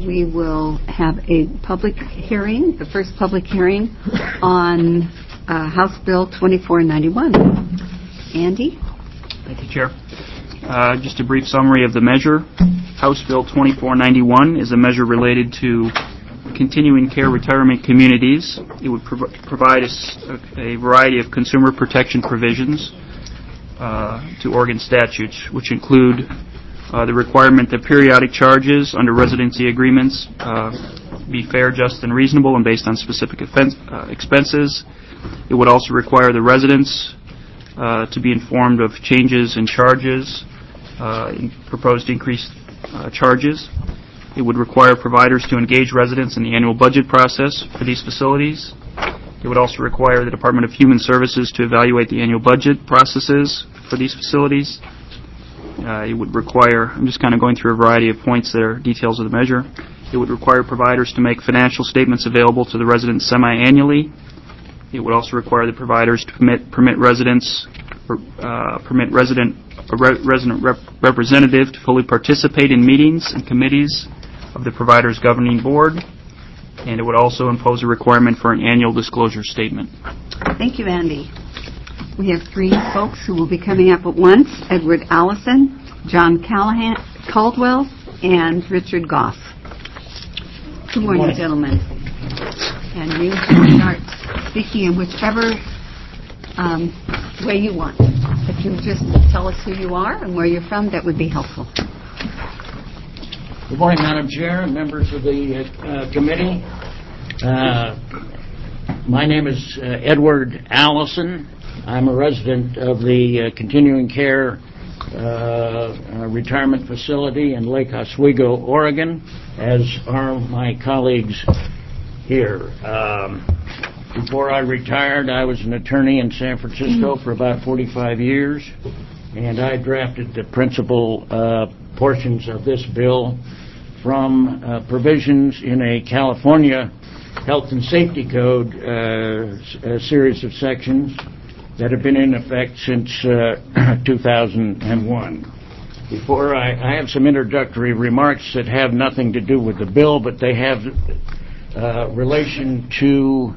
we will have a public hearing, the first public hearing on House Bill 2491. Andy? Thank you, Chair. Just a brief summary of the measure. House Bill 2491 is a measure related to continuing care retirement communities. It would provide a variety of consumer protection provisions to Oregon statutes, which include the requirement that periodic charges under residency agreements be fair, just, and reasonable and based on specific expenses. It would also require the residents to be informed of changes in charges, proposed increased charges. It would require providers to engage residents in the annual budget process for these facilities. It would also require the Department of Human Services to evaluate the annual budget processes for these facilities. It would require, I'm just kind of going through a variety of points that are details of the measure. It would require providers to make financial statements available to the residents semi-annually. It would also require the providers to permit resident representative to fully participate in meetings and committees of the provider's governing board, and it would also impose a requirement for an annual disclosure statement. Thank you, Andy. We have three folks who will be coming up at once: Edward Allison, John Caldwell, and Richard Goff. Good morning, gentlemen. And you can start speaking in whichever way you want. If you just tell us who you are and where you're from, that would be helpful. Good morning, Madam Chair and members of the committee. My name is Edward Allison. I'm a resident of the Continuing Care Retirement Facility in Lake Oswego, Oregon, as are my colleagues here. Before I retired, I was an attorney in San Francisco for about 45 years, and I drafted the principal portions of this bill from provisions in a California Health and Safety Code, a series of sections that have been in effect since 2001. Before I have some introductory remarks that have nothing to do with the bill, but they have relation to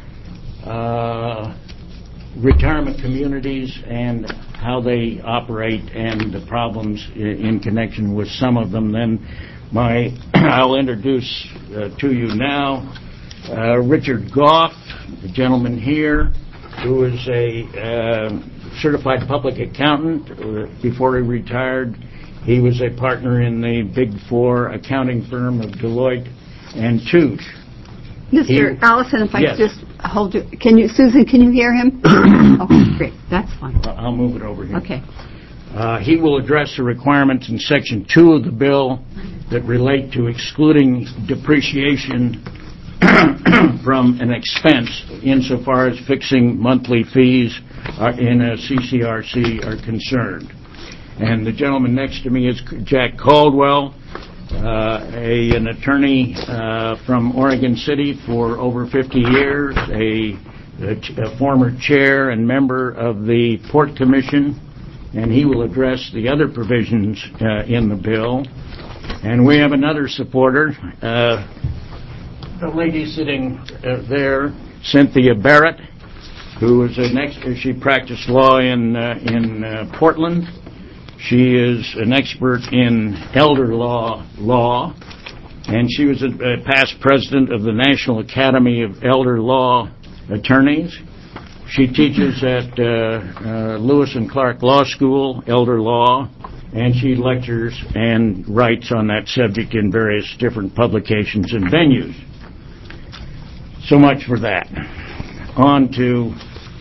retirement communities and how they operate and the problems in connection with some of them. Then I'll introduce to you now Richard Goff, the gentleman here, who is a certified public accountant. Before he retired, he was a partner in the Big Four accounting firm of Deloitte and Touche. Mr. Allison, if I yes. just hold you, Susan, can you hear him? Okay, great, that's fine. I'll move it over here. Okay. He will address the requirements in Section 2 of the bill that relate to excluding depreciation from an expense insofar as fixing monthly fees in a CCRC are concerned. And the gentleman next to me is Jack Caldwell, an attorney from Oregon City for over 50 years, a former chair and member of the Port Commission, and he will address the other provisions in the bill. And we have another supporter, the lady sitting there, Cynthia Barrett, who is she practiced law in Portland. She is an expert in elder law, and she was a past president of the National Academy of Elder Law Attorneys. She teaches at Lewis and Clark Law School, elder law, and she lectures and writes on that subject in various different publications and venues. So much for that. On to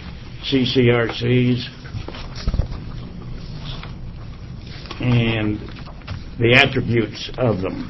CCRCs and the attributes of them.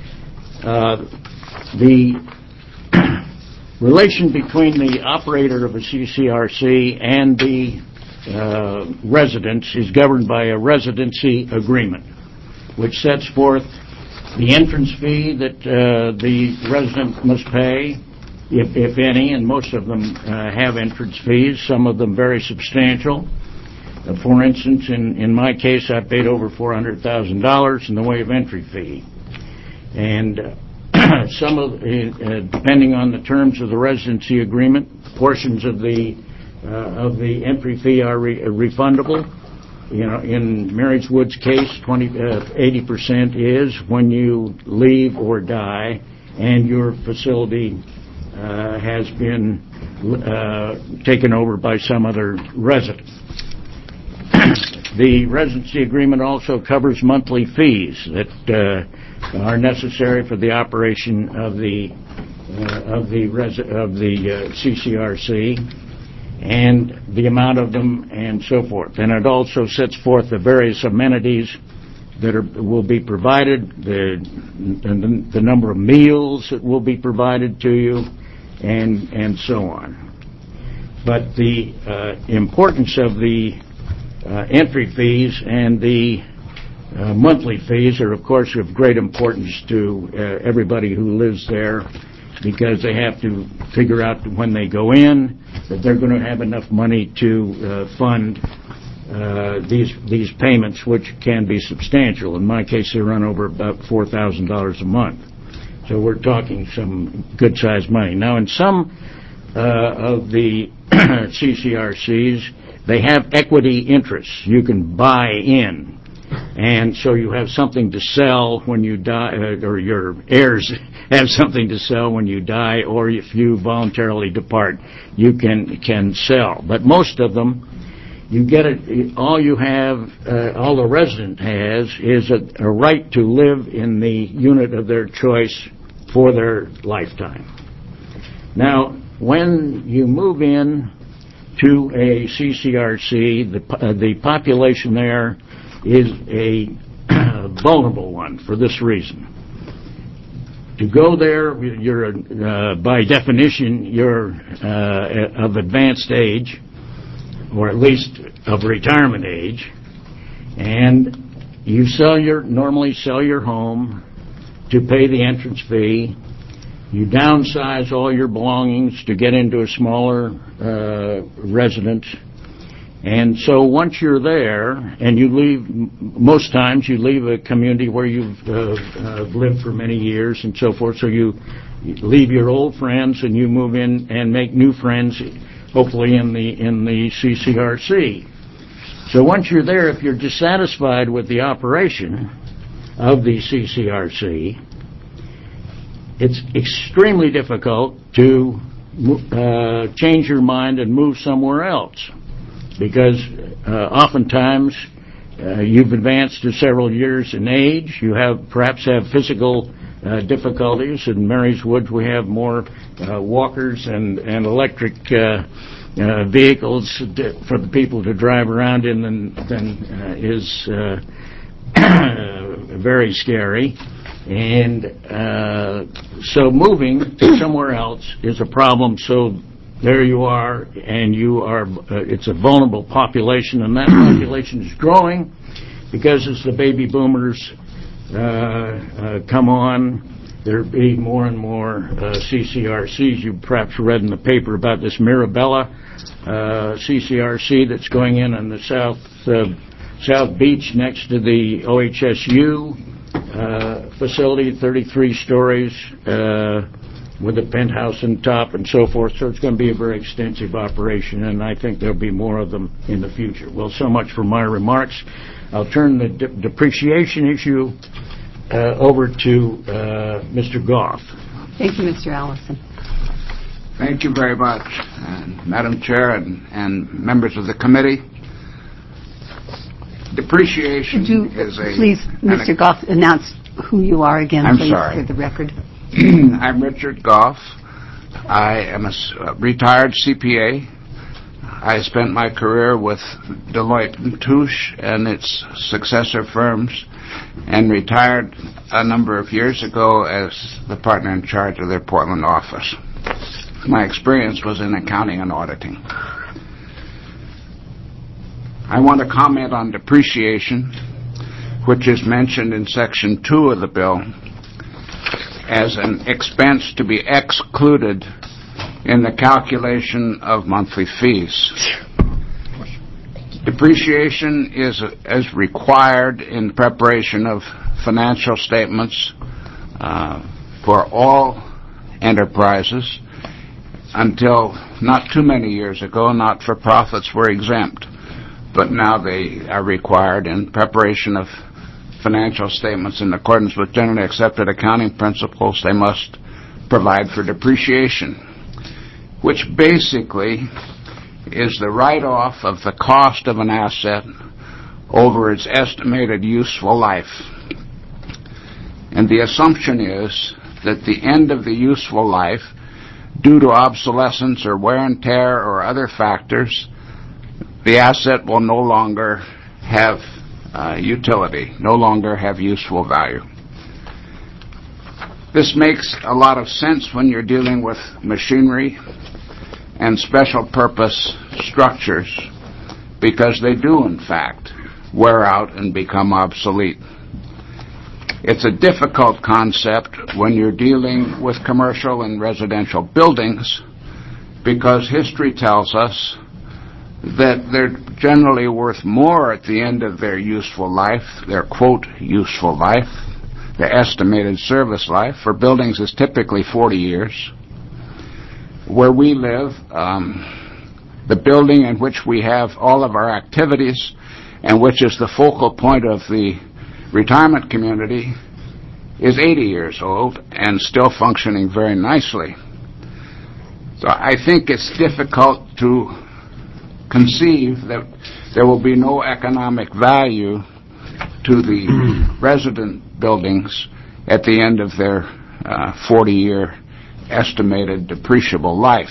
The relation between the operator of a CCRC and the residents is governed by a residency agreement, which sets forth the entrance fee that the resident must pay, if any, and most of them have entrance fees, some of them very substantial. For instance, in my case, I paid over $400,000 in the way of entry fee. And some of, depending on the terms of the residency agreement, portions of the entry fee are refundable. You know, in Mary's Wood's case, 80% is when you leave or die, and your facility has been taken over by some other resident. The residency agreement also covers monthly fees that are necessary for the operation of the CCRC, and the amount of them, and so forth. And it also sets forth the various amenities that will be provided, the number of meals that will be provided to you, and so on. But the importance of the entry fees and the monthly fees are, of course, of great importance to everybody who lives there, because they have to figure out when they go in that they're going to have enough money to fund these payments, which can be substantial. In my case, they run over about $4,000 a month. So we're talking some good-sized money. Now, in some of the CCRCs, they have equity interests. You can buy in. And so you have something to sell when you die, or your heirs have something to sell when you die, or if you voluntarily depart, you can sell. But most of them, you get it. All you have, all the resident has, is a right to live in the unit of their choice for their lifetime. Now, when you move in to a CCRC, the population there is a vulnerable one for this reason. To go there, you're by definition, you're of advanced age, or at least of retirement age, and you normally sell your home to pay the entrance fee. You downsize all your belongings to get into a smaller residence. And so once you're there, and you leave, most times you leave a community where you've lived for many years and so forth, so you leave your old friends and you move in and make new friends, hopefully in the CCRC. So once you're there, if you're dissatisfied with the operation of the CCRC, it's extremely difficult to change your mind and move somewhere else. Because oftentimes you've advanced to several years in age, you perhaps have physical difficulties. In Mary's Woods, we have more walkers and electric vehicles for the people to drive around in than is very scary. And so moving to somewhere else is a problem. So there you are, and it's a vulnerable population, and that population is growing because as the baby boomers come on, there'll be more and more CCRCs. You perhaps read in the paper about this Mirabella CCRC that's going in on the South Beach next to the OHSU facility, 33 stories, with a penthouse on top and so forth. So it's going to be a very extensive operation, and I think there'll be more of them in the future. Well, so much for my remarks. I'll turn the depreciation issue over to Mr. Goff. Thank you, Mr. Allison. Thank you very much, Madam Chair and members of the committee. Depreciation is a... Please, Mr. Goff, announce who you are again, please, for the record. I'm Richard Goff. I am a retired CPA. I spent my career with Deloitte & Touche and its successor firms, and retired a number of years ago as the partner in charge of their Portland office. My experience was in accounting and auditing. I want to comment on depreciation, which is mentioned in Section 2 of the bill as an expense to be excluded in the calculation of monthly fees. Depreciation is required in preparation of financial statements, for all enterprises. Until not too many years ago, not-for-profits were exempt, but now they are required in preparation of financial statements in accordance with generally accepted accounting principles. They must provide for depreciation, which basically is the write-off of the cost of an asset over its estimated useful life. And the assumption is that the end of the useful life, due to obsolescence or wear and tear or other factors, the asset will no longer have utility, no longer have useful value. This makes a lot of sense when you're dealing with machinery and special purpose structures, because they do, in fact, wear out and become obsolete. It's a difficult concept when you're dealing with commercial and residential buildings, because history tells us that they're generally worth more at the end of their useful life, their, quote, useful life. The estimated service life for buildings is typically 40 years. Where we live, the building in which we have all of our activities and which is the focal point of the retirement community is 80 years old and still functioning very nicely. So I think it's difficult to conceive that there will be no economic value to the resident buildings at the end of their 40-year estimated depreciable life.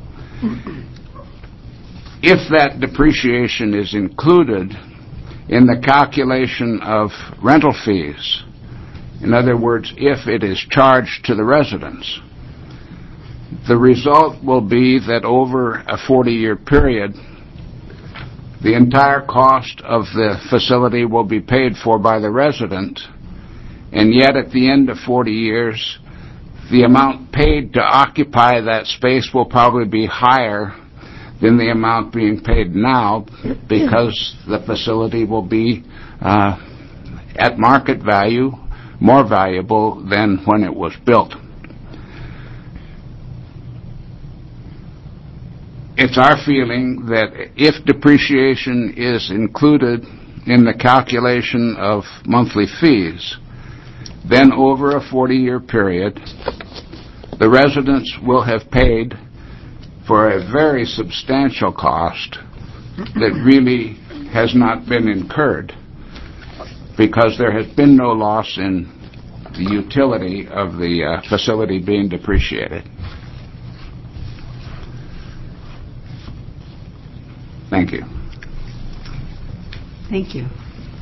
If that depreciation is included in the calculation of rental fees, in other words, if it is charged to the residents, the result will be that over a 40-year period, the entire cost of the facility will be paid for by the resident, and yet at the end of 40 years, the amount paid to occupy that space will probably be higher than the amount being paid now, because the facility will be at market value, more valuable than when it was built. It's our feeling that if depreciation is included in the calculation of monthly fees, then over a 40-year period, the residents will have paid for a very substantial cost that really has not been incurred, because there has been no loss in the utility of the facility being depreciated. Thank you. Thank you.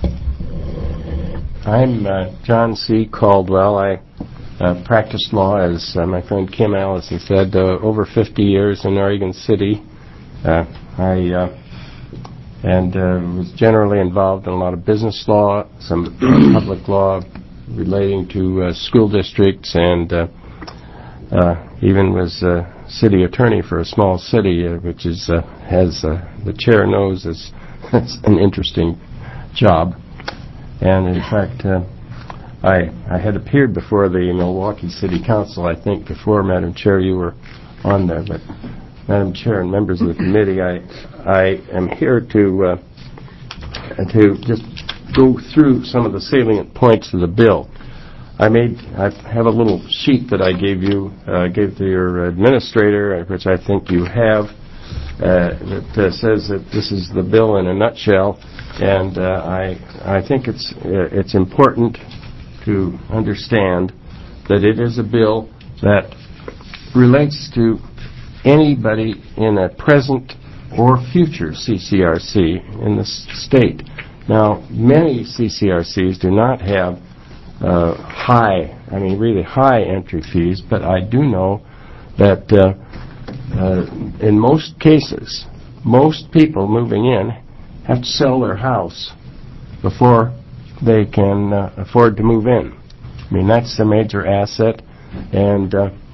I'm John C. Caldwell. I practiced law, as my friend Kim Allison said, over 50 years in Oregon City. I was generally involved in a lot of business law, some public law relating to school districts, and even was city attorney for a small city, which is has the chair knows is an interesting job. And in fact, I had appeared before the Milwaukee City Council, I think, before, Madam Chair, you were on there. But Madam Chair and members of the committee, I am here to just go through some of the salient points of the bill. I have a little sheet that I gave to your administrator, which I think you have, that says that this is the bill in a nutshell, and I think it's important to understand that it is a bill that relates to anybody in a present or future CCRC in the state. Now, many CCRCs do not have really high entry fees, but I do know that in most cases, most people moving in have to sell their house before they can afford to move in. I mean, that's a major asset, and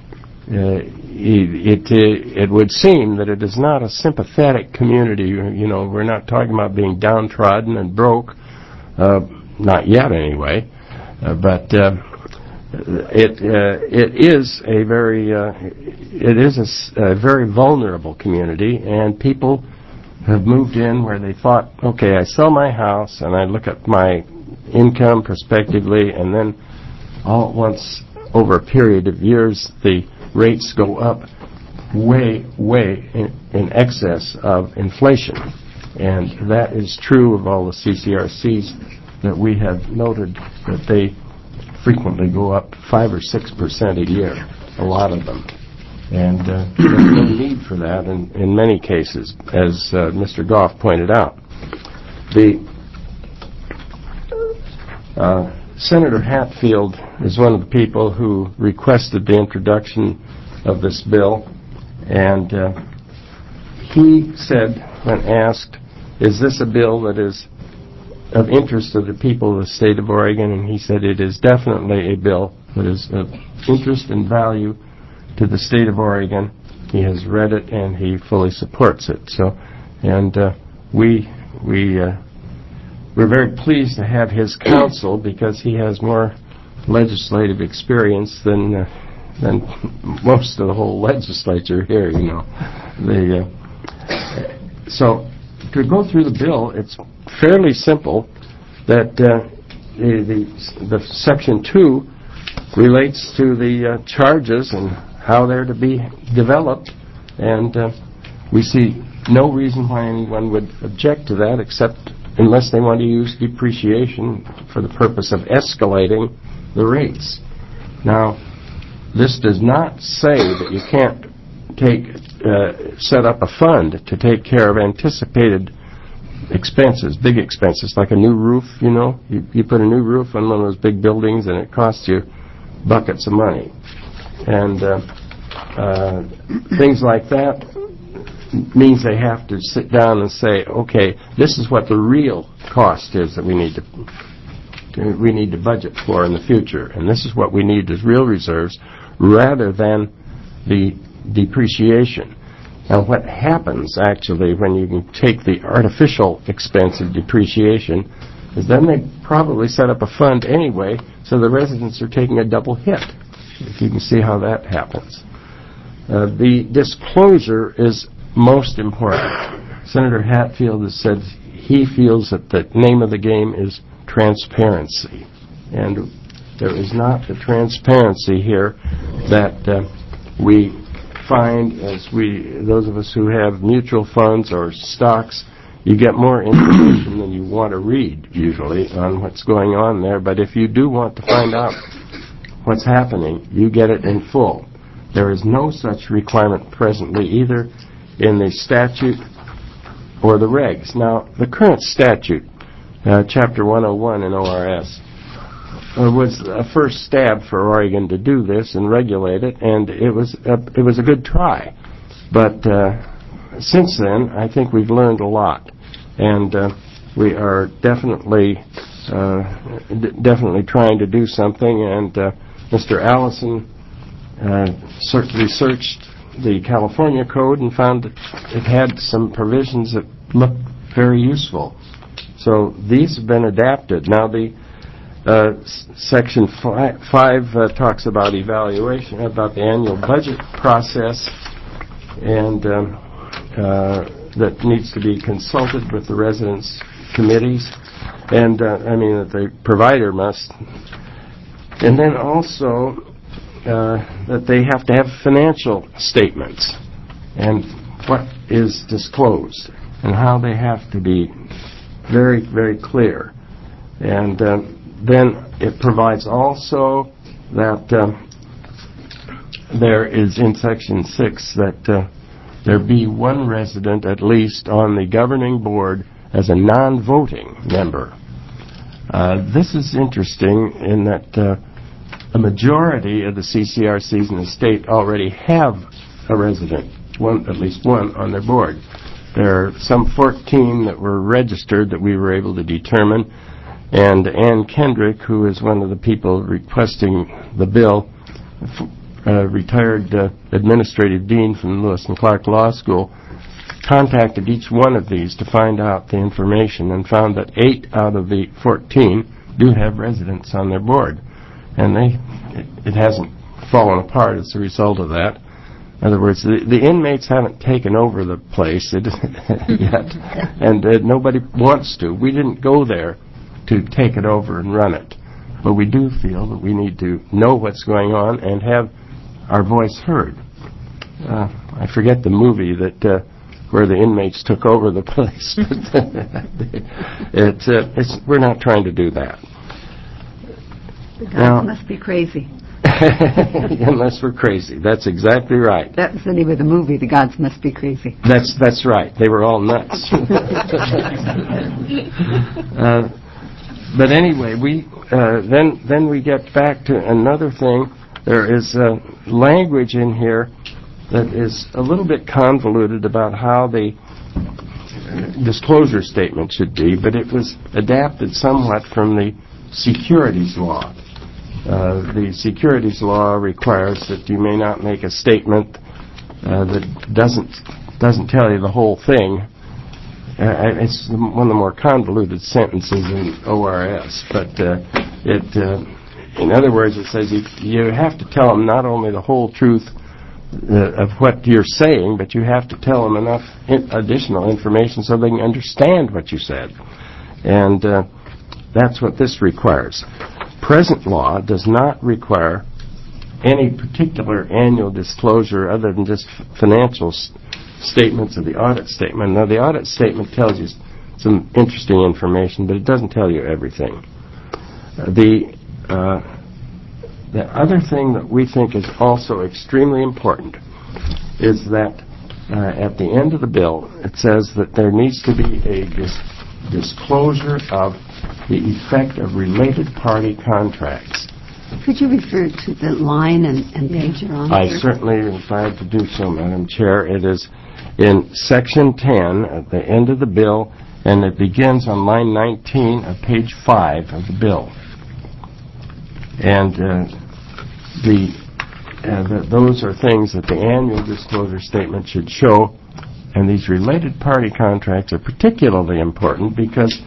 it would seem that it is not a sympathetic community. You know, we're not talking about being downtrodden and broke, not yet anyway. But it is a very vulnerable community, and people have moved in where they thought, okay, I sell my house and I look at my income prospectively, and then all at once, over a period of years, the rates go up way in excess of inflation. And that is true of all the CCRCs that we have noted, that they frequently go up 5 or 6% a year, a lot of them. And there's no need for that in many cases, as Mr. Goff pointed out. Senator Hatfield is one of the people who requested the introduction of this bill, and he said, when asked, is this a bill that is of interest to the people of the state of Oregon? And he said it is definitely a bill that is of interest and value to the state of Oregon. He has read it and he fully supports it. So, and we're very pleased to have his counsel, because he has more legislative experience than most of the whole legislature here. You know, so to go through the bill, it's fairly simple. That the Section 2 relates to the charges and how they're to be developed, and we see no reason why anyone would object to that, except unless they want to use depreciation for the purpose of escalating the rates. Now, this does not say that you can't set up a fund to take care of anticipated expenses, big expenses, like a new roof. You know, you put a new roof on one of those big buildings and it costs you buckets of money. And things like that means they have to sit down and say, okay, this is what the real cost is that we need to budget for in the future, and this is what we need as real reserves rather than the depreciation. Now, what happens actually when you can take the artificial expense of depreciation is then they probably set up a fund anyway, so the residents are taking a double hit, if you can see how that happens. The disclosure is most important. Senator Hatfield has said he feels that the name of the game is transparency, and there is not the transparency here that we find as those of us who have mutual funds or stocks. You get more information than you want to read, usually, on what's going on there. But if you do want to find out what's happening, you get it in full. There is no such requirement presently, either in the statute or the regs. Now, the current statute, Chapter 101 in ORS, was a first stab for Oregon to do this and regulate it, and it was a good try. But since then, I think we've learned a lot, and we are definitely trying to do something. And Mr. Allison researched the California Code and found that it had some provisions that looked very useful. So these have been adapted. Now, the Section 5 talks about evaluation, about the annual budget process, and that needs to be consulted with the residents' committees, and that the provider must. And then also that they have to have financial statements and what is disclosed and how they have to be very, very clear. And then it provides also that there is in Section 6 that there be one resident at least on the governing board as a non-voting member. This is interesting in that a majority of the CCRCs in the state already have a resident, at least one, on their board. There are some 14 that were registered that we were able to determine, and Ann Kendrick, who is one of the people requesting the bill, retired administrative dean from Lewis and Clark Law School, contacted each one of these to find out the information and found that 8 out of the 14 do have residents on their board. and it hasn't fallen apart as a result of that. In other words, the inmates haven't taken over the place yet, and nobody wants to. We didn't go there to take it over and run it. But we do feel that we need to know what's going on and have our voice heard. I forget the movie that where the inmates took over the place. We're not trying to do that. The gods must be crazy. Unless we're crazy. That's exactly right. That was the name of the movie, The Gods Must Be Crazy. That's right. They were all nuts. But anyway, then we get back to another thing. There is language in here that is a little bit convoluted about how the disclosure statement should be, but it was adapted somewhat from the securities law. The securities law requires that you may not make a statement that doesn't tell you the whole thing. It's one of the more convoluted sentences in ORS, but in other words, it says you have to tell them not only the whole truth of what you're saying, but you have to tell them enough additional information so they can understand what you said. And that's what this requires. Present law does not require any particular annual disclosure other than just financial statements of the audit statement. Now, the audit statement tells you some interesting information, but it doesn't tell you everything. The other thing that we think is also extremely important is that at the end of the bill, it says that there needs to be a disclosure of the effect of related party contracts. Could you refer to the line and page you're on I here? certainly am glad to do so, Madam Chair. It is in Section 10 at the end of the bill, and it begins on line 19 of page 5 of the bill. And those are things that the annual disclosure statement should show, and these related party contracts are particularly important because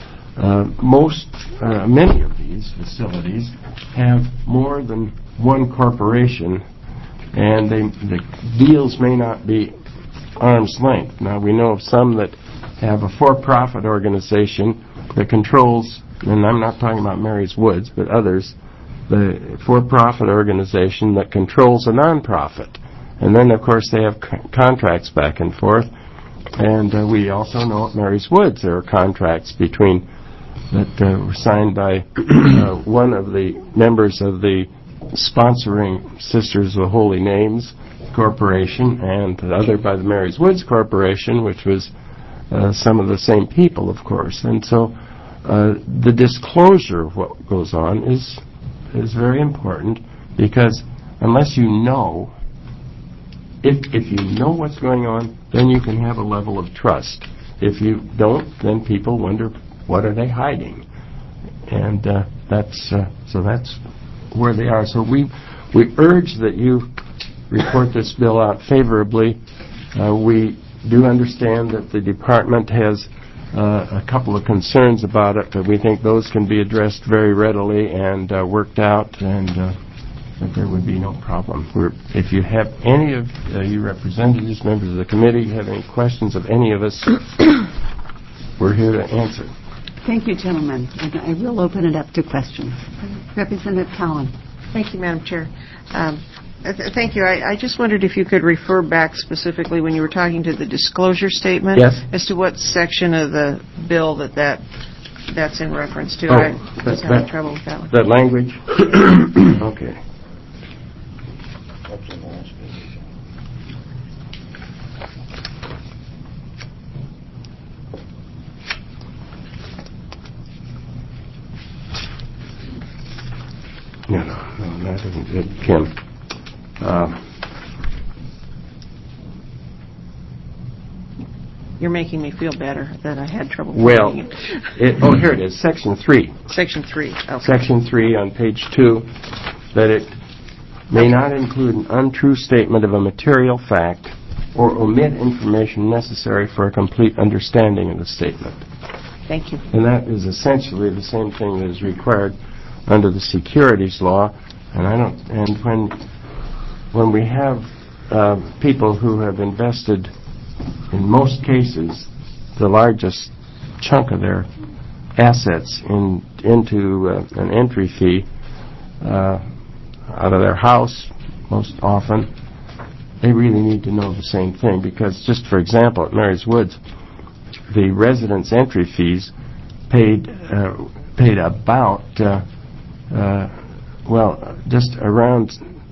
many of these facilities have more than one corporation, and the deals may not be arm's length. Now, we know of some that have a for-profit organization that controls, and I'm not talking about Mary's Woods, but others, the for-profit organization that controls a non-profit. And then, of course, they have contracts back and forth. And we also know at Mary's Woods there are contracts that were signed by one of the members of the sponsoring Sisters of Holy Names Corporation, and the other by the Mary's Woods Corporation, which was some of the same people, of course. And so the disclosure of what goes on is very important, because unless you know, if you know what's going on, then you can have a level of trust. If you don't, then people wonder, what are they hiding? And that's where they are. So we urge that you report this bill out favorably. We do understand that the department has a couple of concerns about it, but we think those can be addressed very readily and worked out, and that there would be no problem. If you have any of you representatives, members of the committee, have any questions of any of us, we're here to answer. Thank you, gentlemen. I will open it up to questions. Representative Cowan. Thank you, Madam Chair. Thank you. I just wondered if you could refer back specifically when you were talking to the disclosure statement. Yes. As to what section of the bill that's in reference to. Oh, I was having trouble with that one. That language? Okay. No, that isn't it, Kim. You're making me feel better that I had trouble Well, finding it. Here it is, Section 3. Section 3. Okay. Section 3 on page 2, that it may not include an untrue statement of a material fact or omit information necessary for a complete understanding of the statement. Thank you. And that is essentially the same thing that is required under the securities law, and when we have people who have invested, in most cases, the largest chunk of their assets into an entry fee out of their house, most often, they really need to know the same thing, because just for example, at Mary's Woods, the residence entry fees paid about just around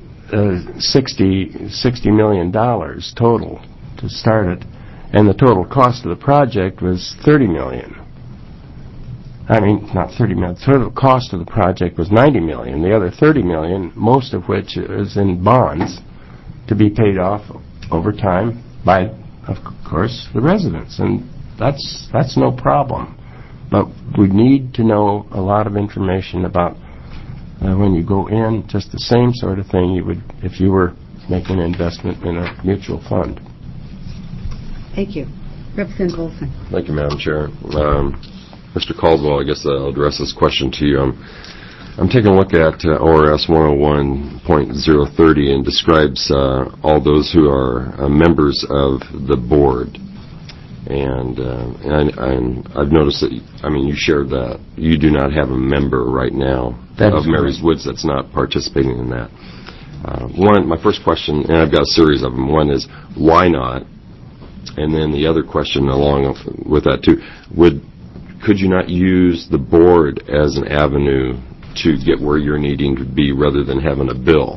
$60 million total to start it, and the total cost of the project was $30 million. I mean, not $30 million. The total cost of the project was $90 million. The other $30 million, most of which is in bonds to be paid off over time by, of course, the residents, and that's no problem. But we need to know a lot of information about when you go in, just the same sort of thing you would if you were making an investment in a mutual fund. Thank you. Representative Olson. Thank you, Madam Chair. Mr. Caldwell, I guess I'll address this question to you. I'm taking a look at ORS 101.030 and describes all those who are members of the board. And I've noticed that, you shared that you do not have a member right now of Mary's Woods that's not participating in that. My first question, and I've got a series of them. One is, why not? And then the other question along with that, too, could you not use the board as an avenue to get where you're needing to be rather than having a bill?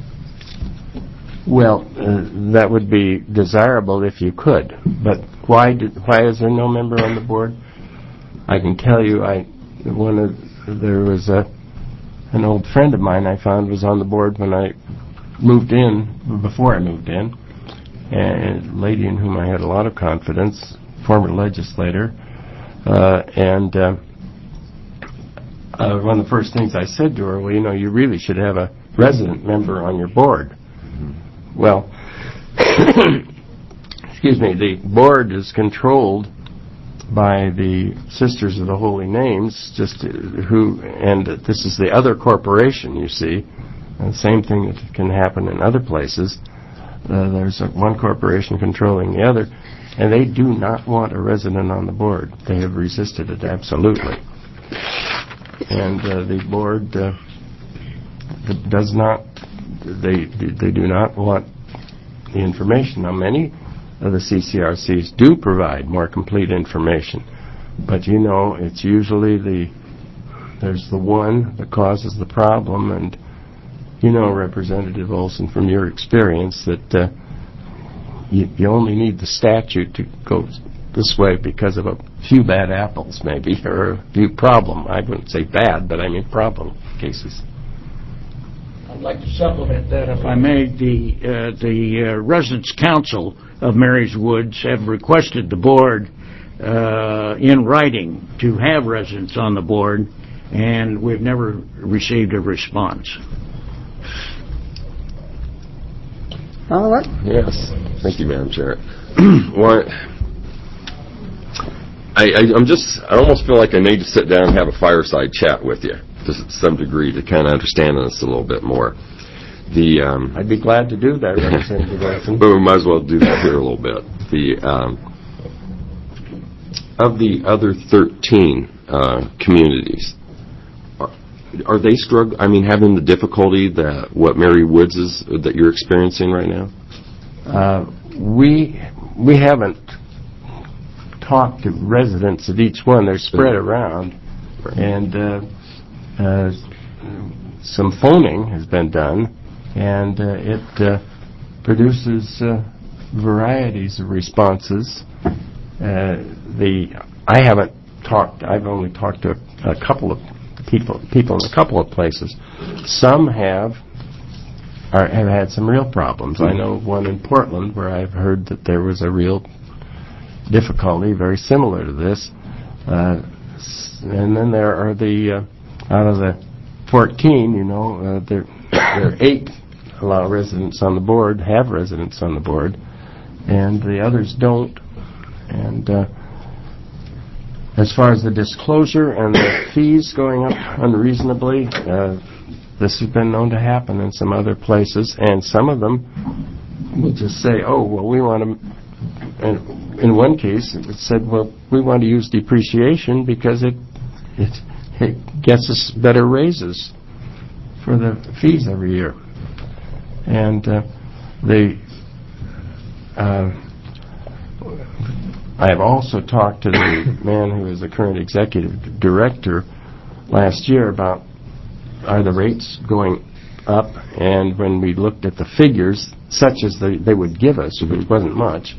Well, that would be desirable if you could, but why is there no member on the board? I can tell you, there was an old friend of mine I found was on the board when I moved in, before I moved in, and a lady in whom I had a lot of confidence, former legislator, and one of the first things I said to her, well, you really should have a resident member on your board. Well, excuse me, the board is controlled by the Sisters of the Holy Names, and this is the other corporation, you see. And the same thing that can happen in other places. There's one corporation controlling the other, and they do not want a resident on the board. They have resisted it absolutely. And the board does not. They do not want the information. Now, many of the CCRCs do provide more complete information, but it's usually there's the one that causes the problem, and Representative Olson, from your experience, that you only need the statute to go this way because of a few bad apples, maybe, or a few problem. I wouldn't say bad, but I mean problem cases. I'd like to supplement that, if I may. The Residents' Council of Mary's Woods have requested the board in writing to have residents on the board, and we've never received a response. Follow-up? Yes. Thank you, Madam Chair. I almost feel like I need to sit down and have a fireside chat with you to some degree to kind of understand this a little bit more. I'd be glad to do that, Representative Olson. But we might as well do that here a little bit. Of the other 13 communities, are they having the difficulty that what Mary Woods is that you're experiencing right now? We haven't talked to residents of each one. They're spread around, and some phoning has been done, and it produces varieties of responses. I've only talked to a couple of people in a couple of places. Some have had some real problems. I know one in Portland where I've heard that there was a real difficulty very similar to this. And then there are out of the 14, there are 8 allow residents on the board, have residents on the board, and the others don't. And As far as the disclosure and the fees going up unreasonably, this has been known to happen in some other places, and some of them will just say, oh, well, we want to, and in one case it said, well, we want to use depreciation because it gets us better raises for the fees every year. And I have also talked to the man who is the current executive director last year about are the rates going up, and when we looked at the figures, such as they would give us, which wasn't much,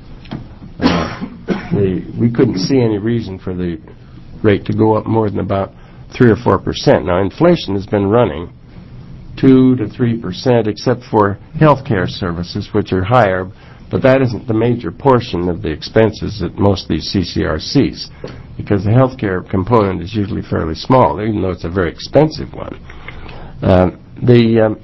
we couldn't see any reason for the rate to go up more than about 3 or 4%. Now, inflation has been running 2 to 3%, except for healthcare services, which are higher, but that isn't the major portion of the expenses at most of these CCRCs, because the healthcare component is usually fairly small, even though it's a very expensive one. The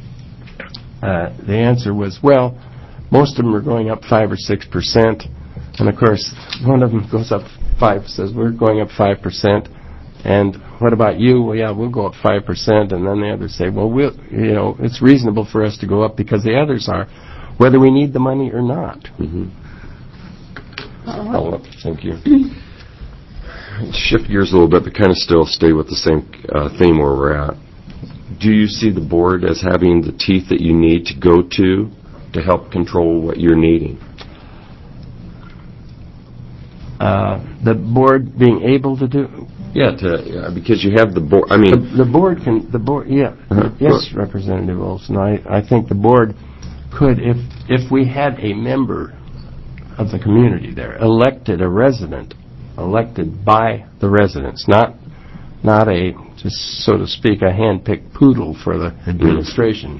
answer was, well, most of them are going up 5 or 6%, and of course, one of them goes up 5, says we're going up 5%, and what about you? Well, yeah, we'll go up 5%, and then the others say, well, it's reasonable for us to go up because the others are, whether we need the money or not. Mm-hmm. Thank you. Shift gears a little bit, but kind of still stay with the same theme where we're at. Do you see the board as having the teeth that you need to go to help control what you're needing? The board being able to do? Yeah, because you have the board. I mean, the board can. The board, yeah. Yes, Representative Olson. I think the board could, if we had a member of the community there, elected a resident, elected by the residents, not a, just so to speak, a hand-picked poodle for the administration.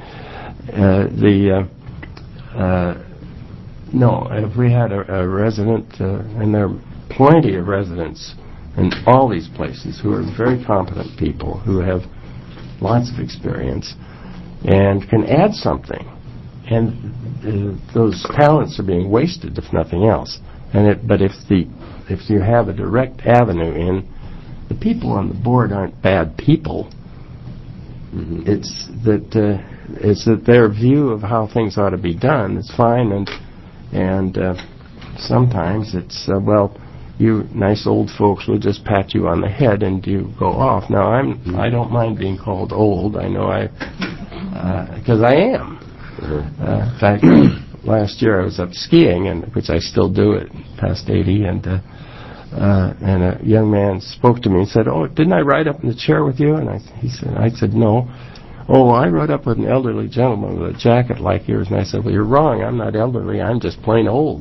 No, if we had a resident, and there are plenty of residents in all these places who are very competent people who have lots of experience and can add something, and those talents are being wasted if nothing else. But if you have a direct avenue in, the people on the board aren't bad people. Mm-hmm. It's that their view of how things ought to be done is fine, and sometimes it's well, you nice old folks will just pat you on the head and you go off. Now I don't mind being called old. I know because I am. In fact, last year I was up skiing, which I still do at past 80, and a young man spoke to me and said, "Oh, didn't I ride up in the chair with you?" And I said, "No." "Oh, I rode up with an elderly gentleman with a jacket like yours." And I said, "Well, you're wrong. I'm not elderly. I'm just plain old."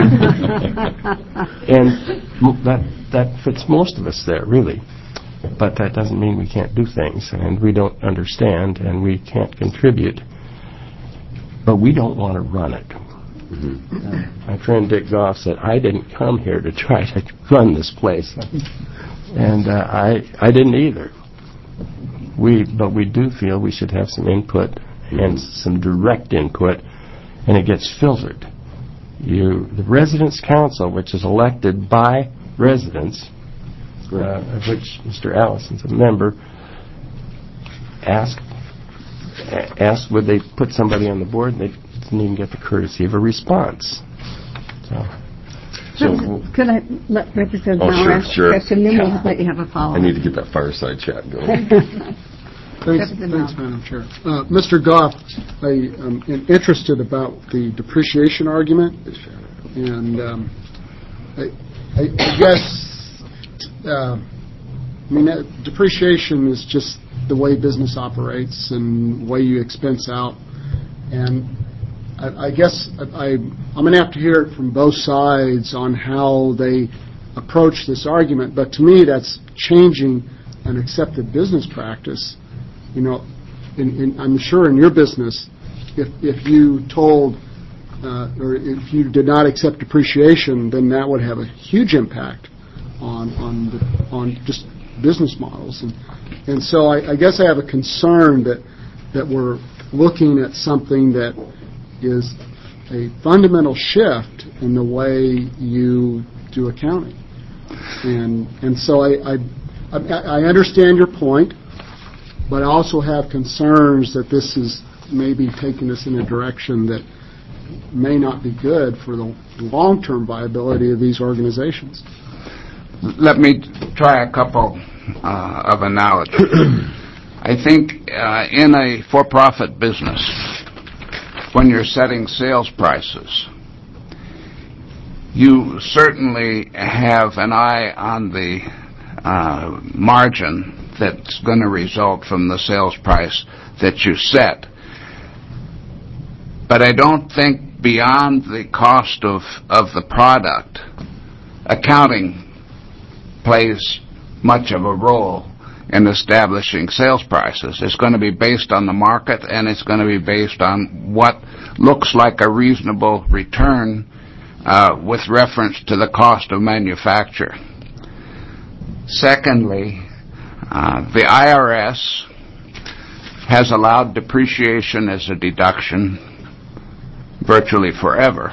And that fits most of us there, really. But that doesn't mean we can't do things, and we don't understand, and we can't contribute. But we don't want to run it. Mm-hmm. My friend Dick Goff said, "I didn't come here to try to run this place." And I didn't either. But we do feel we should have some input and some direct input, and it gets filtered. The Residents' Council, which is elected by residents, of which Mr. Allison's a member, asked would they put somebody on the board, and they didn't even get the courtesy of a response. So could I let Representative Maurer ask a question, then we'll let you have a follow-up. I need to get that fireside chat going. Thanks, Madam Chair. Mr. Goff, I am interested about the depreciation argument, and I guess, depreciation is just the way business operates and the way you expense out, and I guess I'm going to have to hear it from both sides on how they approach this argument, but to me that's changing an accepted business practice. I'm sure in your business, if you told or if you did not accept depreciation, then that would have a huge impact on just business models. And so I guess I have a concern that we're looking at something that is a fundamental shift in the way you do accounting. And so I understand your point, but I also have concerns that this is maybe taking us in a direction that may not be good for the long-term viability of these organizations. Let me try a couple of analogies. I think in a for-profit business, when you're setting sales prices, you certainly have an eye on the margin that's going to result from the sales price that you set. But I don't think beyond the cost of the product, accounting plays much of a role in establishing sales prices. It's going to be based on the market, and it's going to be based on what looks like a reasonable return with reference to the cost of manufacture. Secondly, the IRS has allowed depreciation as a deduction virtually forever.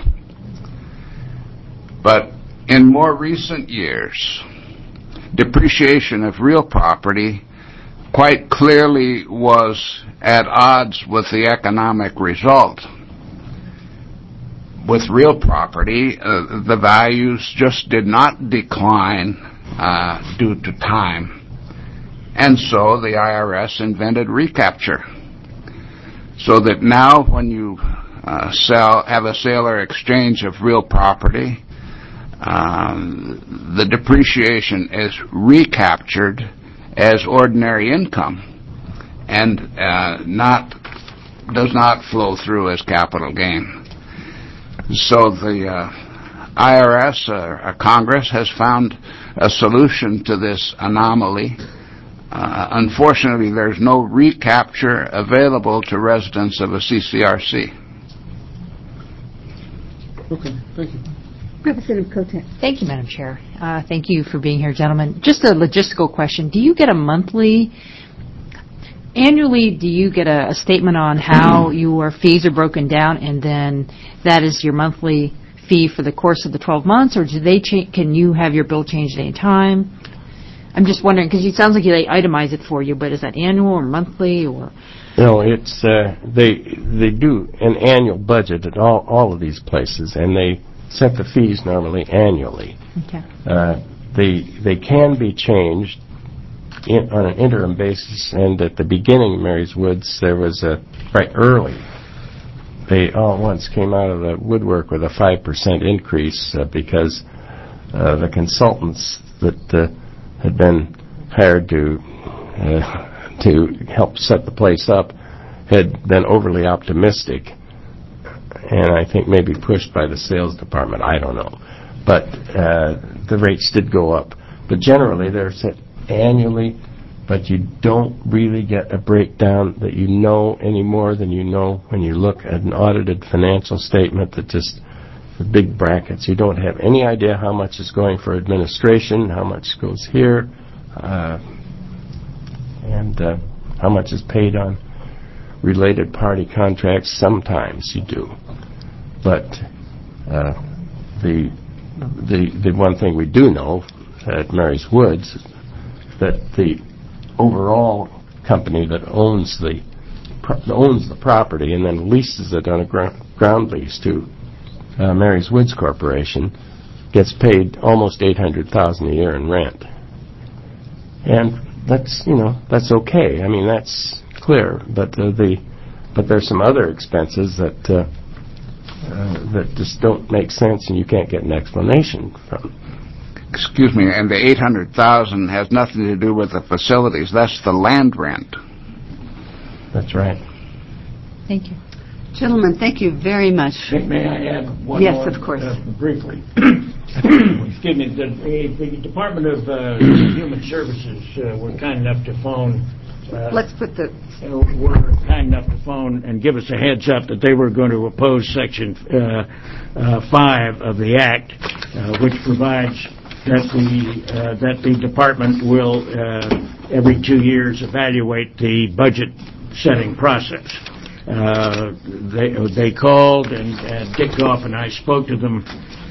But in more recent years, depreciation of real property quite clearly was at odds with the economic result. With real property, the values just did not decline due to time. And so the IRS invented recapture. So that now when you have a sale or exchange of real property, the depreciation is recaptured as ordinary income and does not flow through as capital gain. So the IRS or Congress has found a solution to this anomaly. Unfortunately, there's no recapture available to residents of a CCRC. Okay, thank you. Representative Kotek. Thank you, Madam Chair. Thank you for being here, gentlemen. Just a logistical question. Do you get annually, do you get a statement on how your fees are broken down, and then that is your monthly fee for the course of the 12 months, or can you have your bill changed at any time? I'm just wondering, because it sounds like they itemize it for you, but is that annual or monthly or? No, it's they do an annual budget at all of these places, and they set the fees normally annually. Okay. They can be changed on an interim basis, and at the beginning of Mary's Woods, there was right early. They all at once came out of the woodwork with a 5% increase because the consultants that had been hired to help set the place up had been overly optimistic, and I think maybe pushed by the sales department. I don't know. But the rates did go up. But generally, they're set annually, but you don't really get a breakdown that you know any more than you know when you look at an audited financial statement that just the big brackets. You don't have any idea how much is going for administration, how much goes here, and how much is paid on related party contracts. Sometimes you do. But the one thing we do know at Mary's Woods is that the overall company that owns the property and then leases it on a ground lease to Mary's Woods Corporation gets paid almost $800,000 a year in rent, and that's okay. I mean, that's clear. But there's some other expenses that just don't make sense, and you can't get an explanation from. Excuse me, and the $800,000 has nothing to do with the facilities. That's the land rent. That's right. Thank you. Gentlemen, thank you very much. May I add one Yes, more? of course. Briefly. Excuse me. The Department of Human Services were kind enough to phone. Let's put the... were kind enough to phone and give us a heads up that they were going to oppose Section 5 of the Act, which provides that the department will every 2 years evaluate the budget setting process. They called, and Dick Goff and I spoke to them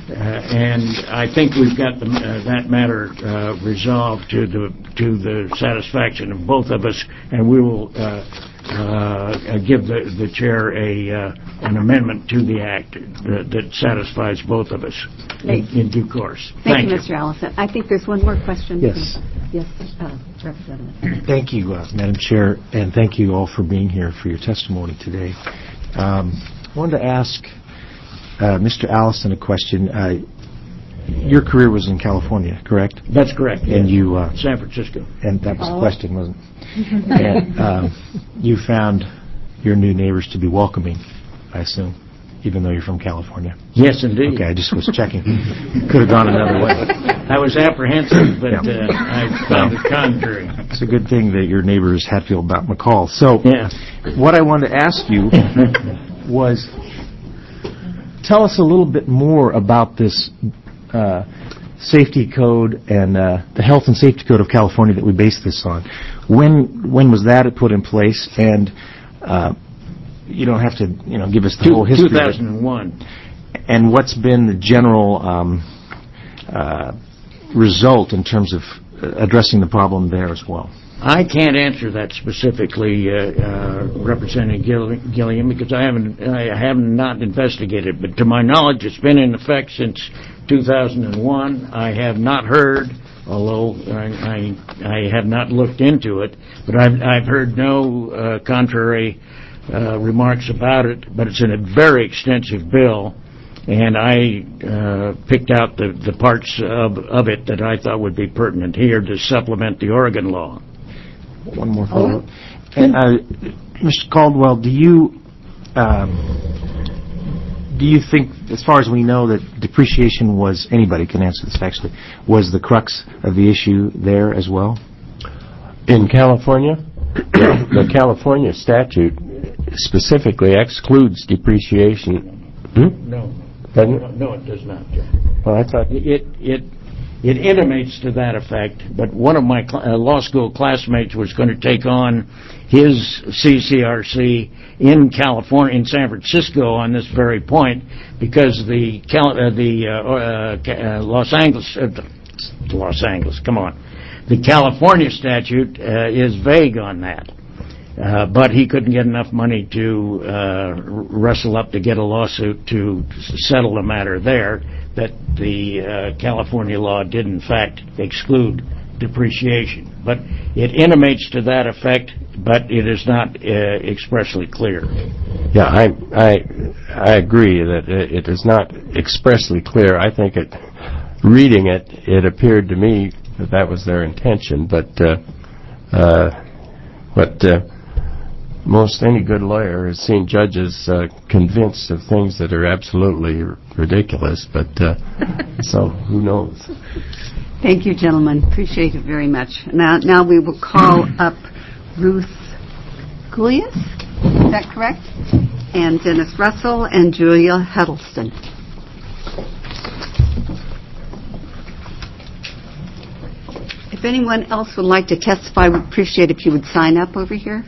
And I think we've got that matter resolved to the satisfaction of both of us, and we will give the chair an amendment to the act that satisfies both of us in due course. Thank you, Mr. Allison. I think there's one more question. Yes. Yes, Representative. Thank you, Madam Chair, and thank you all for being here for your testimony today. I wanted to ask Mr. Allison a question. Your career was in California, correct? That's correct. And you San Francisco. And that was the question, wasn't it? And you found your new neighbors to be welcoming, I assume, even though you're from California. Yes, indeed. Okay, I just was checking. Could have gone another way. I was apprehensive, but I found the contrary. It's a good thing that your neighbor is Hatfield, not McCall. So, yeah. What I wanted to ask you was, tell us a little bit more about this safety code and the Health and Safety Code of California that we base this on. When was that put in place? And you don't have to give us the whole history. 2001. And what's been the general result in terms of addressing the problem there as well? I can't answer that specifically, Representative Gilliam, because I have not investigated. But to my knowledge, it's been in effect since 2001. I have not heard, although I have not looked into it, but I've heard no contrary remarks about it. But it's in a very extensive bill, and I picked out the parts of it that I thought would be pertinent here to supplement the Oregon law. One more follow-up. Mr. Caldwell, do you think, as far as we know, that depreciation was, anybody can answer this actually, was the crux of the issue there as well? In California? The California statute specifically excludes depreciation. No. Doesn't it? No, it does not. Well, I thought It intimates to that effect, but one of my law school classmates was going to take on his CCRC in California, in San Francisco, on this very point, because the California statute is vague on that. But he couldn't get enough money to wrestle up to get a lawsuit to settle the matter there, that the California law did in fact exclude depreciation. But it intimates to that effect, but it is not expressly clear. Yeah, I agree that it is not expressly clear. I think reading it, it appeared to me that was their intention, but most any good lawyer has seen judges convinced of things that are absolutely ridiculous, but so who knows? Thank you, gentlemen. Appreciate it very much. Now we will call up Ruth Gulius, is that correct? And Dennis Russell and Julia Huddleston. If anyone else would like to testify, we'd appreciate if you would sign up over here.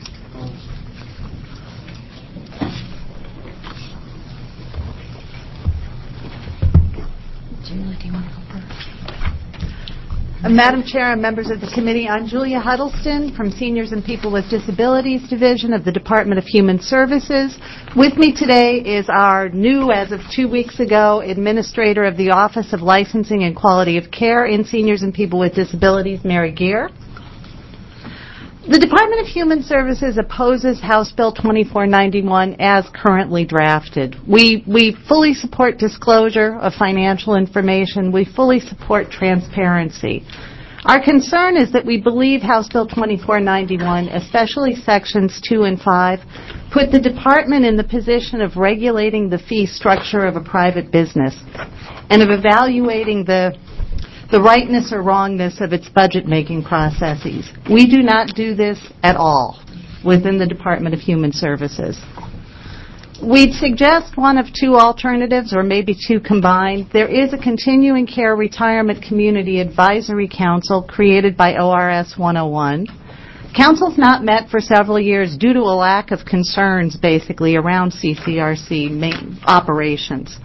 Madam Chair and members of the committee, I'm Julia Huddleston from Seniors and People with Disabilities Division of the Department of Human Services. With me today is our new, as of 2 weeks ago, Administrator of the Office of Licensing and Quality of Care in Seniors and People with Disabilities, Mary Geer. The Department of Human Services opposes House Bill 2491 as currently drafted. We fully support disclosure of financial information. We fully support transparency. Our concern is that we believe House Bill 2491, especially Sections 2 and 5, put the Department in the position of regulating the fee structure of a private business and of evaluating the rightness or wrongness of its budget-making processes. We do not do this at all within the Department of Human Services. We'd suggest one of two alternatives, or maybe two combined. There is a Continuing Care Retirement Community Advisory Council created by ORS 101. Council's not met for several years due to a lack of concerns, basically, around CCRC operations.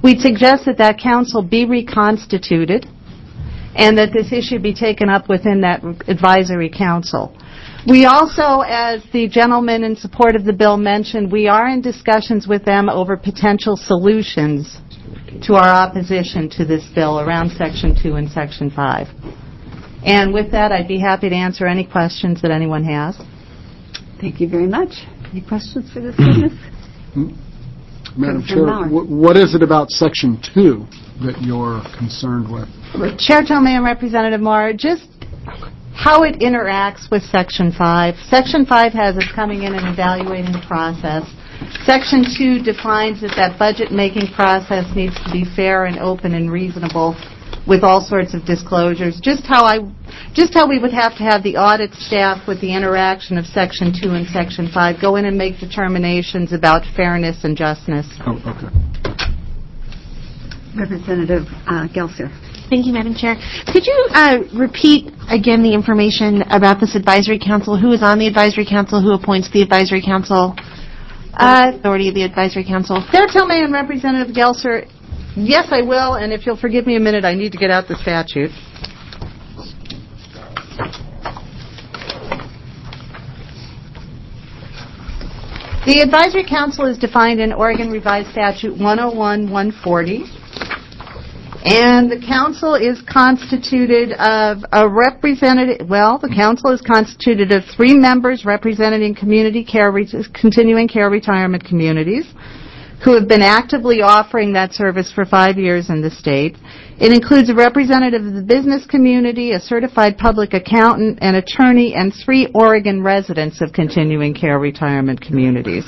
We'd suggest that that council be reconstituted and that this issue be taken up within that advisory council. We also, as the gentleman in support of the bill mentioned, we are in discussions with them over potential solutions to our opposition to this bill around Section 2 and Section 5. And with that, I'd be happy to answer any questions that anyone has. Thank you very much. Any questions for this witness? Madam Councilor Chair, Mauer. what is it about Section 2 that you're concerned with? Chair Tomei and Representative Moore, just how it interacts with Section 5. Section 5 has us coming in and evaluating the process. Section 2 defines that budget-making process needs to be fair and open and reasonable with all sorts of disclosures. Just how we would have to have the audit staff with the interaction of Section 2 and Section 5 go in and make determinations about fairness and justness. Oh, okay. Representative Gelser. Thank you, Madam Chair. Could you repeat again the information about this advisory council? Who is on the advisory council? Who appoints the advisory council? Authority of the advisory council? Chair Tomei and Representative Gelser, yes, I will, and if you'll forgive me a minute, I need to get out the statute. The Advisory Council is defined in Oregon Revised Statute 101-140, and the council is constituted of a representative, the council is constituted of 3 members representing continuing care retirement communities who have been actively offering that service for 5 years in the state. It includes a representative of the business community, a certified public accountant, an attorney, and 3 Oregon residents of continuing care retirement communities.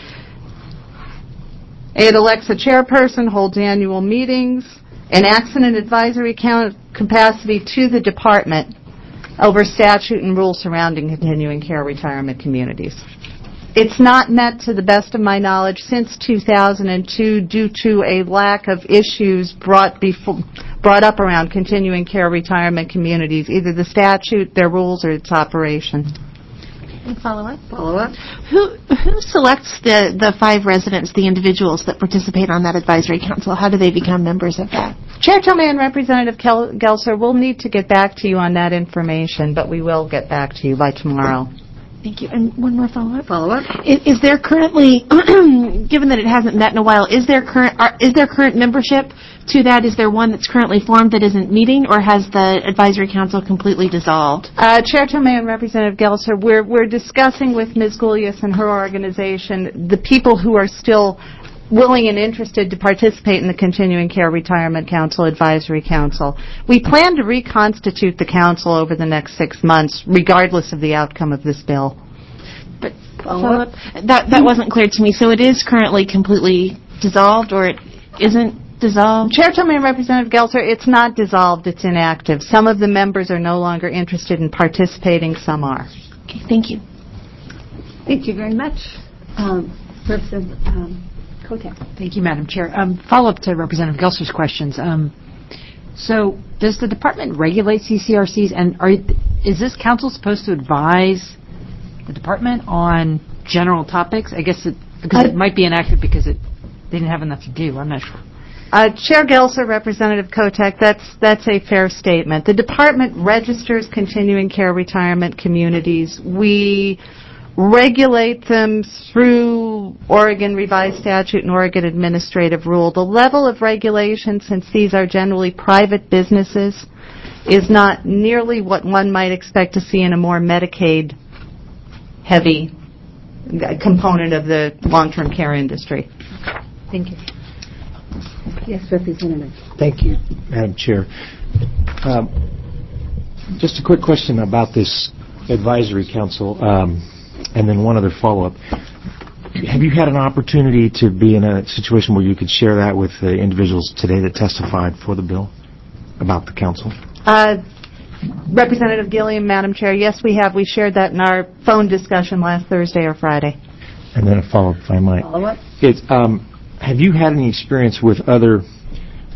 It elects a chairperson, holds annual meetings, and acts in an advisory capacity to the department over statute and rules surrounding continuing care retirement communities. It's not met, to the best of my knowledge, since 2002 due to a lack of issues brought up around continuing care retirement communities, either the statute, their rules, or its operation. Follow-up? Follow-up. Who selects the 5 residents, the individuals that participate on that advisory council? How do they become members of that? Chair Tomei and Representative Gelser, we'll need to get back to you on that information, but we will get back to you by tomorrow. Thank you. And one more follow-up. Follow-up. Is there currently, given that it hasn't met in a while, is there current membership to that? Is there one that's currently formed that isn't meeting, or has the advisory council completely dissolved? Chair Tomei and Representative Gelser, we're discussing with Ms. Goulias and her organization the people who are still willing and interested to participate in the Continuing Care Retirement Council Advisory Council. We plan to reconstitute the council over the next 6 months, regardless of the outcome of this bill. But follow-up? That wasn't clear to me. So it is currently completely dissolved, or it isn't dissolved? Chair Tomei and Representative Gelser, it's not dissolved, it's inactive. Some of the members are no longer interested in participating, some are. Okay, thank you. Thank you very much. Representative Kotek. Thank you, Madam Chair. Follow-up to Representative Gelser's questions. So does the department regulate CCRCs, and is this council supposed to advise the department on general topics? I guess because it might be inactive because they didn't have enough to do. I'm not sure. Chair Gelser, Representative Kotek, that's a fair statement. The department registers continuing care retirement communities. We regulate them through Oregon Revised Statute and Oregon Administrative Rule. The level of regulation, since these are generally private businesses, is not nearly what one might expect to see in a more Medicaid-heavy component of the long-term care industry. Thank you. Yes, Representative. Thank you, Madam Chair. Just a quick question about this advisory council. And then one other follow-up. Have you had an opportunity to be in a situation where you could share that with the individuals today that testified for the bill about the council? Representative Gilliam, Madam Chair, yes, we have. We shared that in our phone discussion last Thursday or Friday. And then a follow-up, if I might. Follow-up. Have you had any experience with other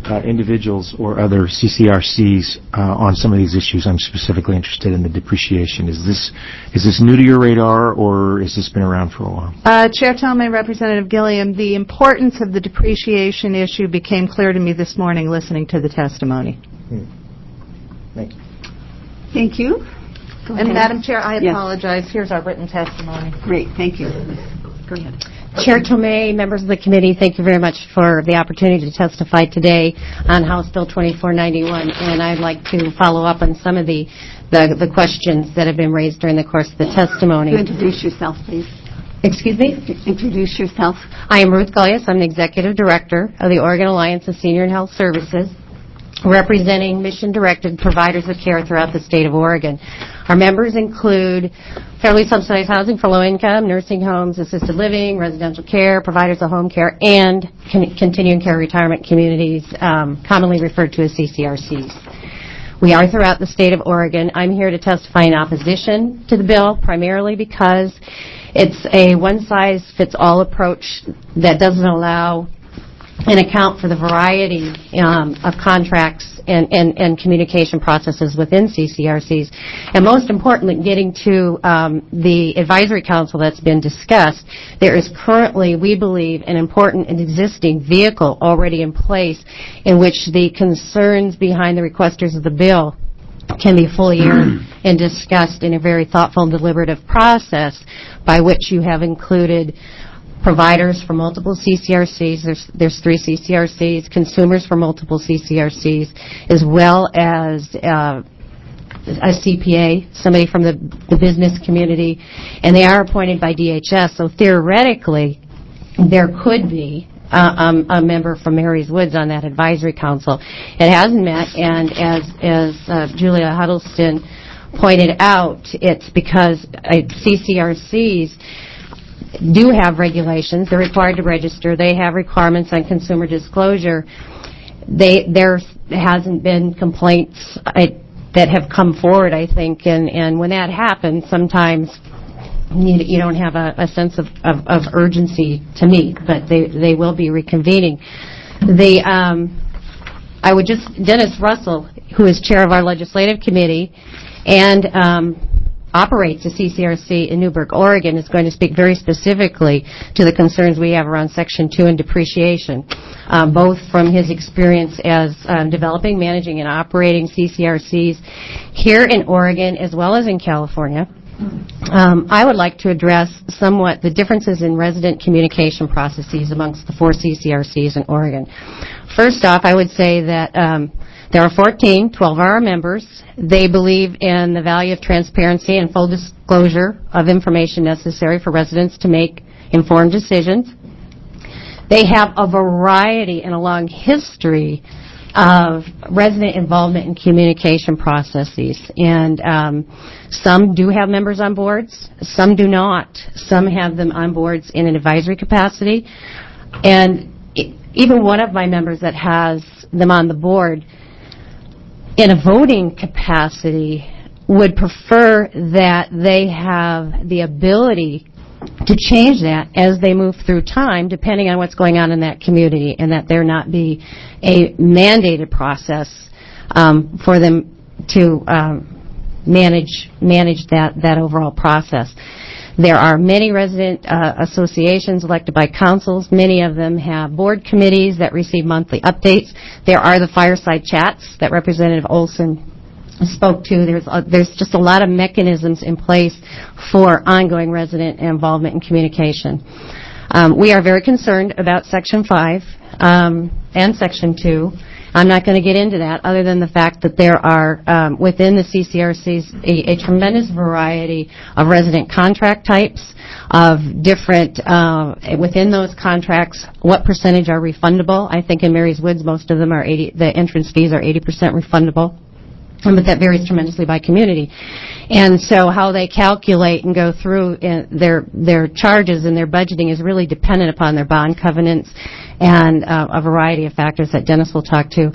individuals or other CCRCs on some of these issues. I'm specifically interested in the depreciation. Is this new to your radar, or has this been around for a while? Chair Tomei, Representative Gilliam, the importance of the depreciation issue became clear to me this morning listening to the testimony. Thank you. Thank you. Go And ahead. Madam Chair, I Yes. apologize. Here's our written testimony. Great, thank you. Go ahead. Chair Tomei, members of the committee, thank you very much for the opportunity to testify today on House Bill 2491, and I'd like to follow up on some of the questions that have been raised during the course of the testimony. Could you introduce yourself, please? Excuse me? Introduce yourself. I am Ruth Gullius. I'm the Executive Director of the Oregon Alliance of Senior and Health Services, representing mission-directed providers of care throughout the state of Oregon. Our members include federally subsidized housing for low income, nursing homes, assisted living, residential care, providers of home care, and continuing care retirement communities, commonly referred to as CCRCs. We are throughout the state of Oregon. I'm here to testify in opposition to the bill, primarily because it's a one-size-fits-all approach that doesn't allow an account for the variety of contracts and communication processes within CCRCs. And most importantly, getting to the advisory council that's been discussed, there is currently, we believe, an important and existing vehicle already in place in which the concerns behind the requesters of the bill can be fully aired and discussed in a very thoughtful and deliberative process by which you have included providers for multiple CCRCs, there's 3 CCRCs, consumers for multiple CCRCs, as well as a CPA, somebody from the business community, and they are appointed by DHS, so theoretically there could be a member from Mary's Woods on that advisory council. It hasn't met, and as Julia Huddleston pointed out, it's because CCRCs do have regulations. They're required to register. They have requirements on consumer disclosure. There hasn't been complaints that have come forward, I think, and when that happens, sometimes you don't have a sense of urgency to meet, but they will be reconvening. Dennis Russell, who is chair of our legislative committee and operates a CCRC in Newberg, Oregon, is going to speak very specifically to the concerns we have around Section 2 and depreciation, both from his experience as developing, managing, and operating CCRCs here in Oregon as well as in California. I would like to address somewhat the differences in resident communication processes amongst the 4 CCRCs in Oregon. First off, I would say that there are 12 are our members. They believe in the value of transparency and full disclosure of information necessary for residents to make informed decisions. They have a variety and a long history of resident involvement in communication processes, and some do have members on boards, some do not. Some have them on boards in an advisory capacity, and even one of my members that has them on the board in a voting capacity would prefer that they have the ability to change that as they move through time, depending on what's going on in that community, and that there not be a mandated process for them to manage that overall process. There are many resident associations elected by councils. Many of them have board committees that receive monthly updates. There are the fireside chats that Representative Olson spoke to. There's just a lot of mechanisms in place for ongoing resident involvement and communication. We are very concerned about Section 5 and Section 2. I'm not going to get into that other than the fact that there are, within the CCRCs, a tremendous variety of resident contract types, of different, within those contracts, what percentage are refundable. I think in Mary's Woods, most of them are the entrance fees are 80% refundable. But that varies tremendously by community. And so how they calculate and go through their charges and their budgeting is really dependent upon their bond covenants and a variety of factors that Dennis will talk to.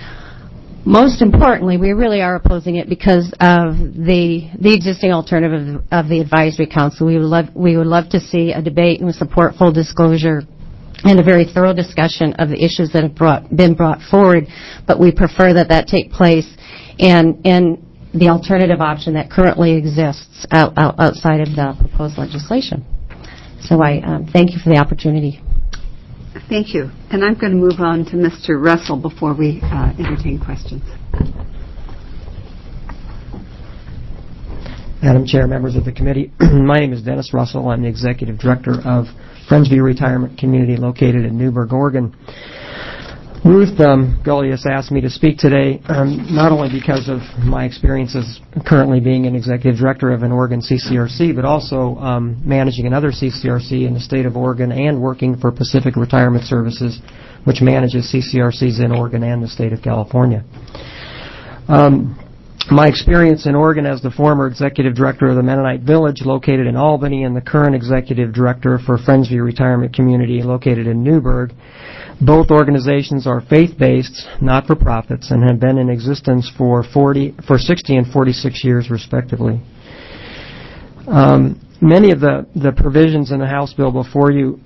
Most importantly, we really are opposing it because of the existing alternative of the advisory council. We would love to see a debate and support full disclosure and a very thorough discussion of the issues that have been brought forward, but we prefer that take place in the alternative option that currently exists outside of the proposed legislation. So I thank you for the opportunity. Thank you. And I'm going to move on to Mr. Russell before we entertain questions. Madam Chair, members of the committee, my name is Dennis Russell. I'm the Executive Director of Friendsview Retirement Community located in Newburgh, Oregon. Ruth Gullius asked me to speak today not only because of my experiences currently being an Executive Director of an Oregon CCRC, but also managing another CCRC in the state of Oregon and working for Pacific Retirement Services, which manages CCRCs in Oregon and the state of California. My experience in Oregon as the former Executive Director of the Mennonite Village located in Albany and the current Executive Director for Friendsview Retirement Community located in Newburgh. Both organizations are faith-based, not-for-profits, and have been in existence for 60 and 46 years, respectively. Many of the provisions in the House bill before you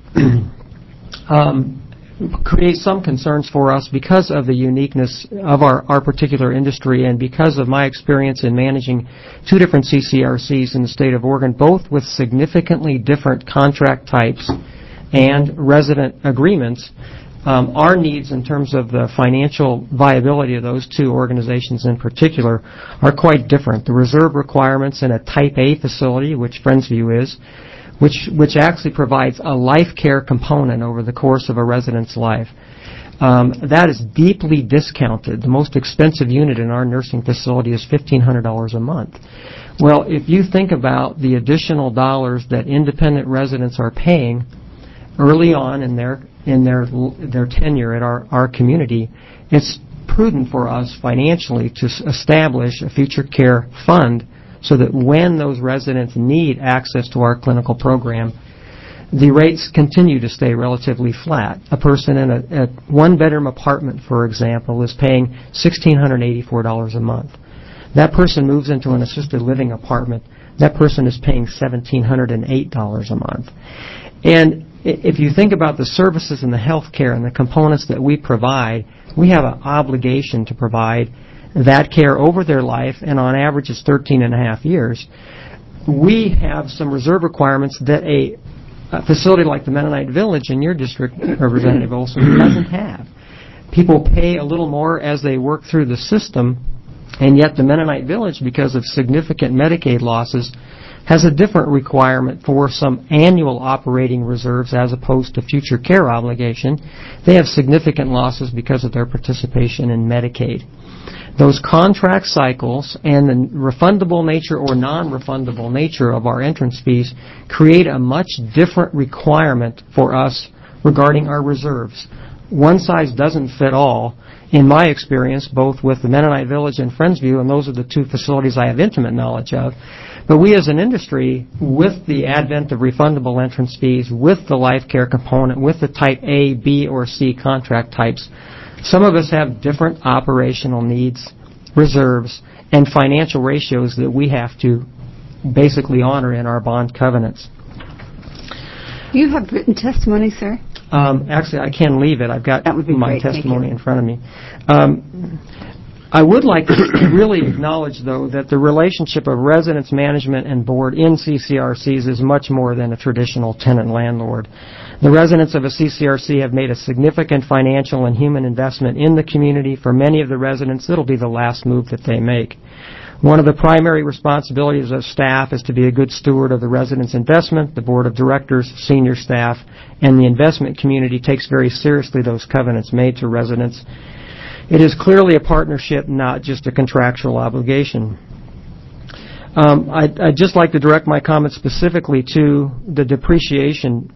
create some concerns for us because of the uniqueness of our particular industry and because of my experience in managing two different CCRCs in the state of Oregon, both with significantly different contract types and resident agreements. Our needs in terms of the financial viability of those two organizations in particular are quite different. The reserve requirements in a Type A facility, which Friendsview is, which actually provides a life care component over the course of a resident's life. That is deeply discounted. The most expensive unit in our nursing facility is $1,500 a month. Well, if you think about the additional dollars that independent residents are paying early on in their tenure at our community, it's prudent for us financially to establish a future care fund so that when those residents need access to our clinical program, the rates continue to stay relatively flat. A person in a one-bedroom apartment, for example, is paying $1,684 a month. That person moves into an assisted living apartment. That person is paying $1,708 a month. And if you think about the services and the health care and the components that we provide, we have an obligation to provide that care over their life, and on average it's 13 and a half years. We have some reserve requirements that a facility like the Mennonite Village in your district, Representative Olson, doesn't have. People pay a little more as they work through the system, and yet the Mennonite Village, because of significant Medicaid losses, has a different requirement for some annual operating reserves as opposed to future care obligation. They have significant losses because of their participation in Medicaid. Those contract cycles and the refundable nature or non-refundable nature of our entrance fees create a much different requirement for us regarding our reserves. One size doesn't fit all. In my experience, both with the Mennonite Village and Friendsview, and those are the two facilities I have intimate knowledge of, but we as an industry, with the advent of refundable entrance fees, with the life care component, with the Type A, B, or C contract types, some of us have different operational needs, reserves, and financial ratios that we have to basically honor in our bond covenants. You have written testimony, sir? Actually, I can leave it. I've got my testimony in front of me. I would like to really acknowledge, though, that the relationship of residence management and board in CCRCs is much more than a traditional tenant-landlord. The residents of a CCRC have made a significant financial and human investment in the community. For many of the residents, it'll be the last move that they make. One of the primary responsibilities of staff is to be a good steward of the residents' investment. The board of directors, senior staff, and the investment community takes very seriously those covenants made to residents. It is clearly a partnership, not just a contractual obligation. I'd just like to direct my comments specifically to the depreciation.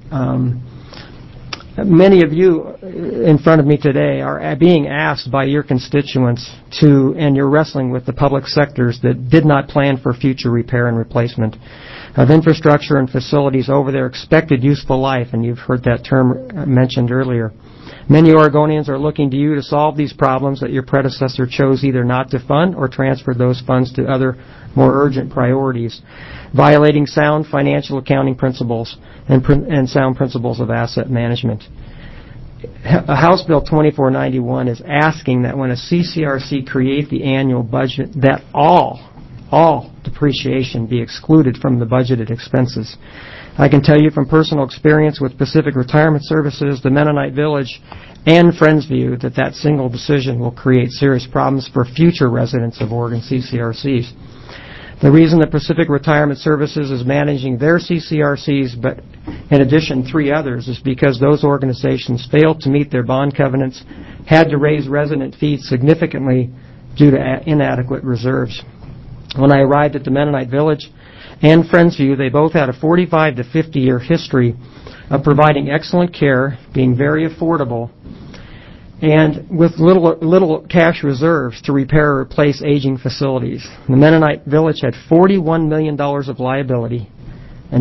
Many of you in front of me today are being asked by your constituents to, and you're wrestling with the public sectors that did not plan for future repair and replacement of infrastructure and facilities over their expected useful life, and you've heard that term mentioned earlier. Many Oregonians are looking to you to solve these problems that your predecessor chose either not to fund or transfer those funds to other more urgent priorities, violating sound financial accounting principles and sound principles of asset management. House Bill 2491 is asking that when a CCRC create the annual budget, that all depreciation be excluded from the budgeted expenses. I can tell you from personal experience with Pacific Retirement Services, the Mennonite Village, and Friendsview that single decision will create serious problems for future residents of Oregon CCRCs. The reason that Pacific Retirement Services is managing their CCRCs, but in addition 3 others, is because those organizations failed to meet their bond covenants, had to raise resident fees significantly due to inadequate reserves. When I arrived at the Mennonite Village and Friendsview, they both had a 45 to 50-year history of providing excellent care, being very affordable, and with little cash reserves to repair or replace aging facilities. The Mennonite Village had $41 million of liability and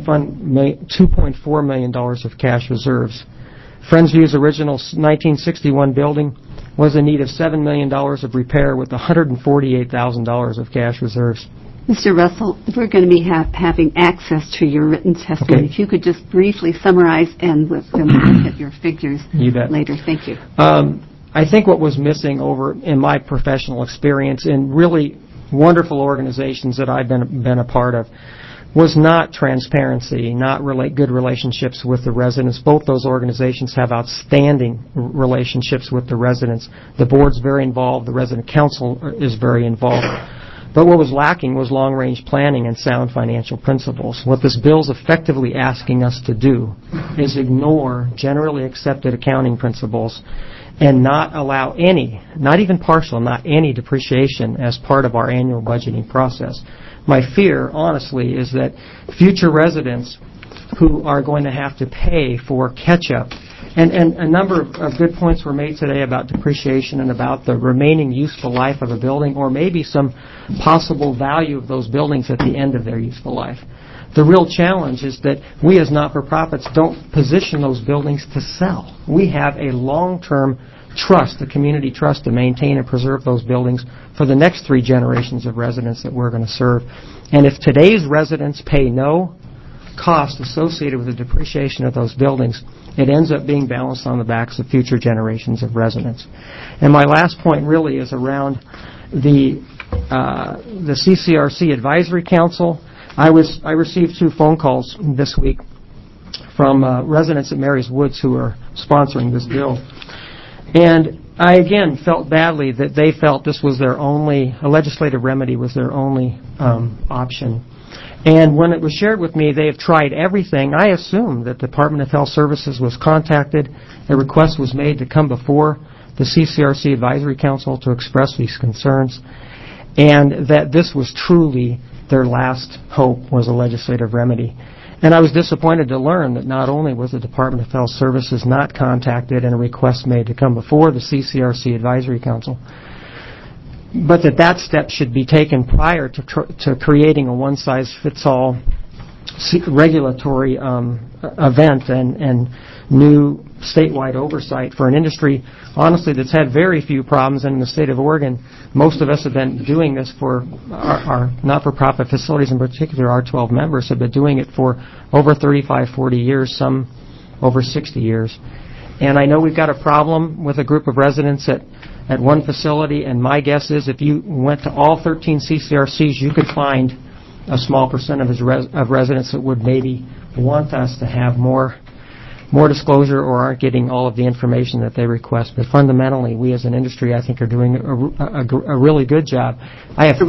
$2.4 million of cash reserves. Friendsview's original 1961 building was in need of $7 million of repair with $148,000 of cash reserves. Mr. Russell, we're going to be having access to your written testimony. Okay. If you could just briefly summarize and we'll look at your figures later. Thank you. I think what was missing over in my professional experience in really wonderful organizations that I've been a part of was not transparency, not good relationships with the residents. Both those organizations have outstanding relationships with the residents. The board's very involved. The resident council is very involved. But what was lacking was long-range planning and sound financial principles. What this bill's effectively asking us to do is ignore generally accepted accounting principles and not allow any, not even partial, not any depreciation as part of our annual budgeting process. My fear, honestly, is that future residents who are going to have to pay for catch-up, and a number of good points were made today about depreciation and about the remaining useful life of a building, or maybe some possible value of those buildings at the end of their useful life. The real challenge is that we as not-for-profits don't position those buildings to sell. We have a long-term trust, a community trust, to maintain and preserve those buildings for the next 3 generations of residents that we're going to serve. And if today's residents pay no cost associated with the depreciation of those buildings, it ends up being balanced on the backs of future generations of residents. And my last point really is around the CCRC Advisory Council. I received 2 phone calls this week from residents at Mary's Woods who are sponsoring this bill. And I, again, felt badly that they felt this was their only, a legislative remedy was their only option. And when it was shared with me, they have tried everything. I assumed that the Department of Health Services was contacted. A request was made to come before the CCRC Advisory Council to express these concerns, and that this was truly their last hope, was a legislative remedy. And I was disappointed to learn that not only was the Department of Health Services not contacted and a request made to come before the CCRC Advisory Council, but that step should be taken prior to creating a one-size-fits-all regulatory event and new statewide oversight for an industry, honestly, that's had very few problems. And in the state of Oregon, most of us have been doing this for our not-for-profit facilities, in particular our 12 members, have been doing it for over 35, 40 years, some over 60 years. And I know we've got a problem with a group of residents at one facility, and my guess is if you went to all 13 CCRCs, you could find a small percent of residents that would maybe want us to have more disclosure or aren't getting all of the information that they request. But fundamentally, we as an industry, I think, are doing a really good job. I have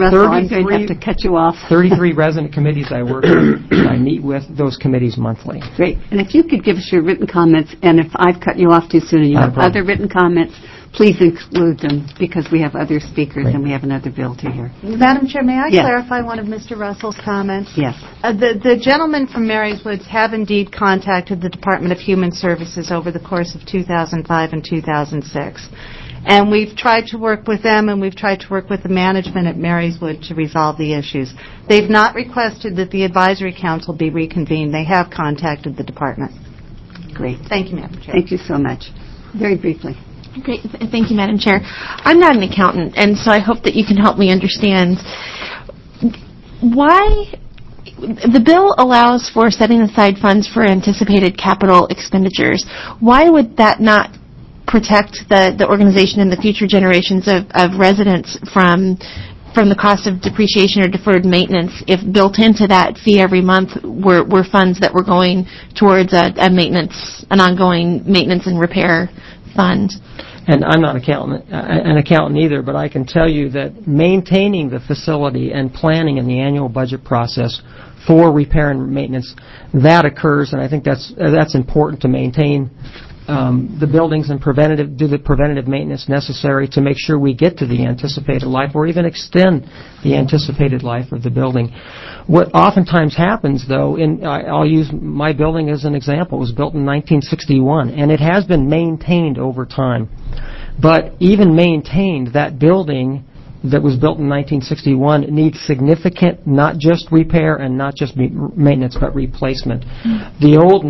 33 resident committees I work with. I meet with those committees monthly. Great. And if you could give us your written comments, and if I've cut you off too soon and you have other written comments, please include them, because we have other speakers and we have another bill to hear. Madam Chair, may I Yes. clarify one of Mr. Russell's comments? Yes. The gentlemen from Mary's Woods have indeed contacted the Department of Human Services over the course of 2005 and 2006. And we've tried to work with them, and we've tried to work with the management at Mary's Wood to resolve the issues. They've not requested that the Advisory Council be reconvened. They have contacted the department. Great. Thank you, Madam Chair. Thank you so much. Very briefly. Great. Thank you, Madam Chair. I'm not an accountant, and so I hope that you can help me understand why the bill allows for setting aside funds for anticipated capital expenditures. Why would that not protect the organization and the future generations of residents from the cost of depreciation or deferred maintenance if built into that fee every month were funds that were going towards an ongoing maintenance and repair fund? And I'm not an accountant either, but I can tell you that maintaining the facility and planning in the annual budget process for repair and maintenance, that occurs, and I think that's important to maintain the buildings and do the preventative maintenance necessary to make sure we get to the anticipated life or even extend the anticipated life of the building. What oftentimes happens, though, I'll use my building as an example. It was built in 1961, and it has been maintained over time. But even maintained, that building that was built in 1961 needs significant, not just repair and not just maintenance, but replacement. The old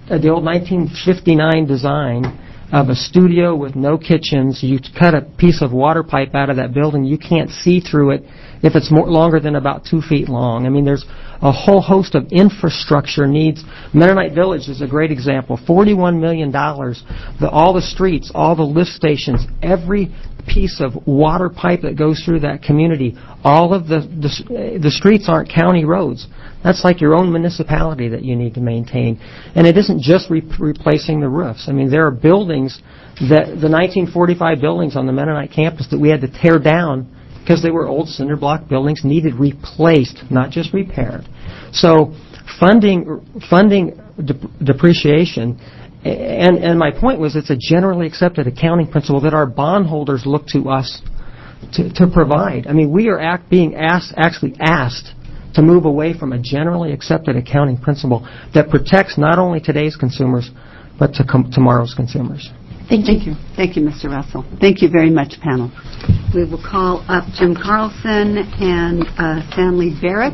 1959 design of a studio with no kitchens, you cut a piece of water pipe out of that building, you can't see through it if it's longer than about 2 feet long. I mean, there's a whole host of infrastructure needs. Mennonite Village is a great example. $41 million. All the streets, all the lift stations, every piece of water pipe that goes through that community, all of the streets aren't county roads. That's like your own municipality that you need to maintain. And it isn't just replacing the roofs. I mean, there are buildings, the 1945 buildings on the Mennonite campus that we had to tear down because they were old cinder block buildings, needed replaced, not just repaired. So funding depreciation. And my point was, it's a generally accepted accounting principle that our bondholders look to us to provide. I mean, we are actually asked to move away from a generally accepted accounting principle that protects not only today's consumers, but tomorrow's consumers. Thank you. Thank you, Mr. Russell. Thank you very much, panel. We will call up Jim Carlson and Cindy Barrett.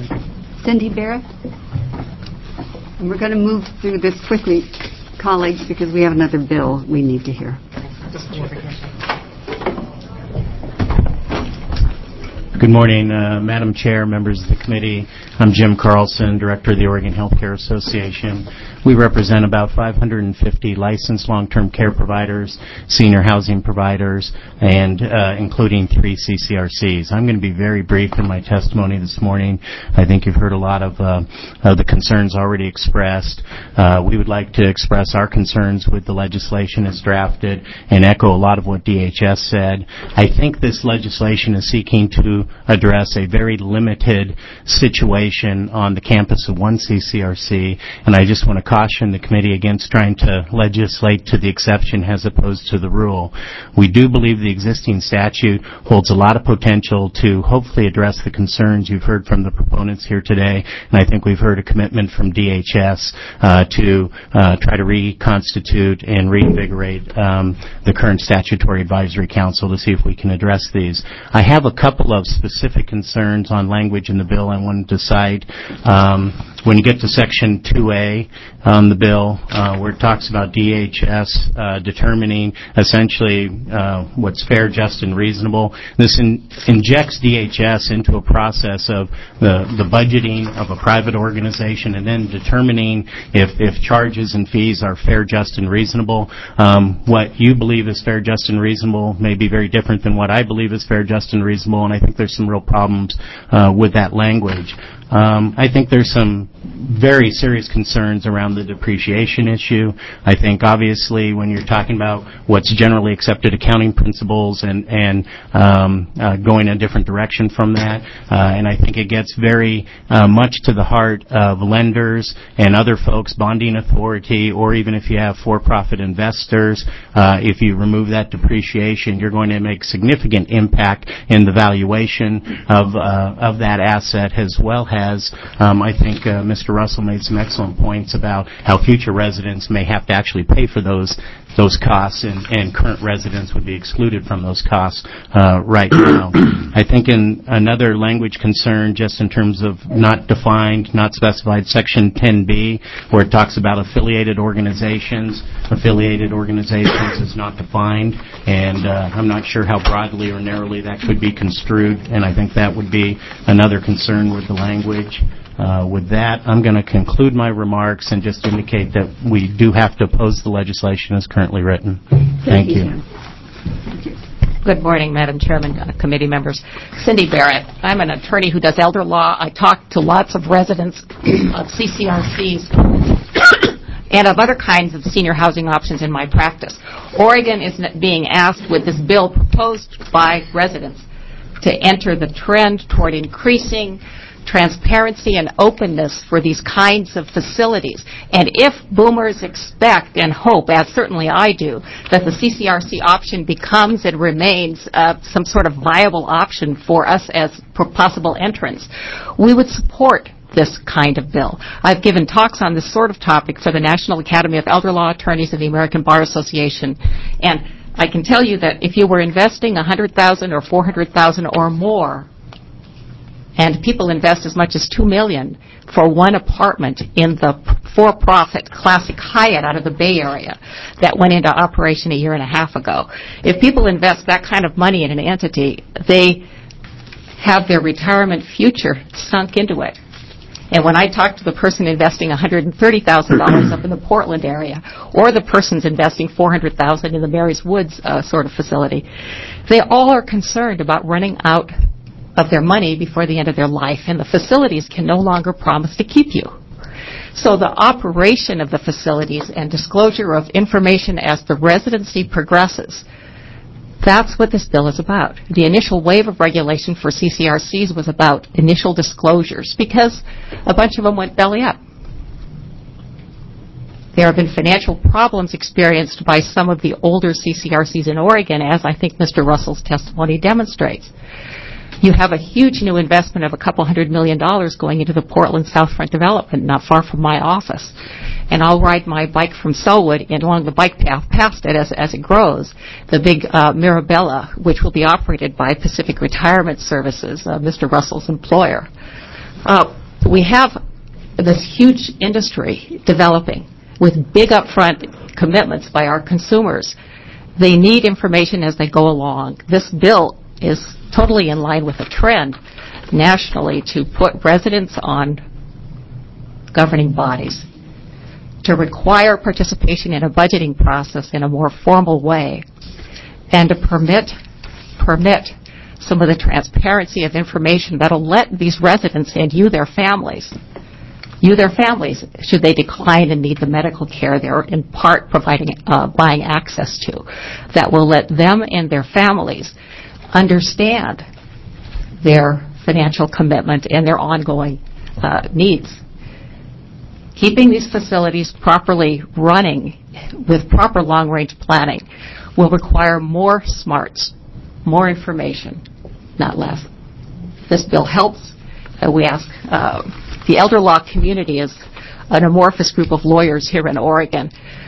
And we're going to move through this quickly, colleagues, because we have another bill we need to hear. Good morning, Madam Chair, members of the committee. I'm Jim Carlson, Director of the Oregon Healthcare Association. We represent about 550 licensed long-term care providers, senior housing providers, and including 3 CCRCs. I'm going to be very brief in my testimony this morning. I think you've heard a lot of the concerns already expressed. We would like to express our concerns with the legislation as drafted and echo a lot of what DHS said. I think this legislation is seeking to address a very limited situation on the campus of one CCRC, and I just want to caution the committee against trying to legislate to the exception as opposed to the rule. We do believe the existing statute holds a lot of potential to hopefully address the concerns you've heard from the proponents here today, and I think we've heard a commitment from DHS to try to reconstitute and reinvigorate the current statutory advisory council to see if we can address these. I have a couple of specific concerns on language in the bill I want to cite. When you get to Section 2A on the bill, where it talks about DHS determining essentially what's fair, just, and reasonable, this injects DHS into a process of the budgeting of a private organization and then determining if charges and fees are fair, just, and reasonable. What you believe is fair, just, and reasonable may be very different than what I believe is fair, just, and reasonable, and I think there's some real problems with that language. I think there's some very serious concerns around the depreciation issue. I think obviously when you're talking about what's generally accepted accounting principles and going a different direction from that, and I think it gets very much to the heart of lenders and other folks, bonding authority, or even if you have for-profit investors, if you remove that depreciation, you're going to make significant impact in the valuation of that asset, as well as I think Mr. Russell made some excellent points about how future residents may have to actually pay for those those costs, and current residents would be excluded from those costs right now. I think in another language concern, just in terms of not defined, not specified, Section 10B, where it talks about affiliated organizations. Affiliated organizations is not defined, and I'm not sure how broadly or narrowly that could be construed, and I think that would be another concern with the language. With that, I'm going to conclude my remarks and just indicate that we do have to oppose the legislation as currently written. Thank you. Good morning, Madam Chairman, committee members. Cindy Barrett. I'm an attorney who does elder law. I talk to lots of residents of CCRCs and of other kinds of senior housing options in my practice. Oregon is being asked with this bill proposed by residents to enter the trend toward increasing transparency and openness for these kinds of facilities. And if boomers expect and hope, as certainly I do, that the CCRC option becomes and remains some sort of viable option for us as possible entrants, we would support this kind of bill. I've given talks on this sort of topic for the National Academy of Elder Law Attorneys and the American Bar Association, and I can tell you that if you were investing $100,000 or $400,000 or more, and people invest as much as $2 million for one apartment in the for-profit Classic Hyatt out of the Bay Area that went into operation a year and a half ago. If people invest that kind of money in an entity, they have their retirement future sunk into it. And when I talk to the person investing $130,000 up in the Portland area, or the person's investing $400,000 in the Mary's Woods sort of facility, they all are concerned about running out of their money before the end of their life, and the facilities can no longer promise to keep you. So the operation of the facilities and disclosure of information as the residency progresses, that's what this bill is about. The initial wave of regulation for CCRCs was about initial disclosures because a bunch of them went belly up. There have been financial problems experienced by some of the older CCRCs in Oregon, as I think Mr. Russell's testimony demonstrates. You have a huge new investment of $200 million going into the Portland Southfront development, not far from my office. And I'll ride my bike from Sellwood and along the bike path past it as it grows. The big Mirabella, which will be operated by Pacific Retirement Services, Mr. Russell's employer. We have this huge industry developing with big upfront commitments by our consumers. They need information as they go along. This bill is totally in line with a trend nationally to put residents on governing bodies, to require participation in a budgeting process in a more formal way, and to permit some of the transparency of information that will let these residents and you their families, should they decline and need the medical care they're in part buying access to, that will let them and their families understand their financial commitment and their ongoing needs. Keeping these facilities properly running with proper long-range planning will require more smarts, more information, not less. This bill helps. We ask the elder law community is an amorphous group of lawyers here in Oregon.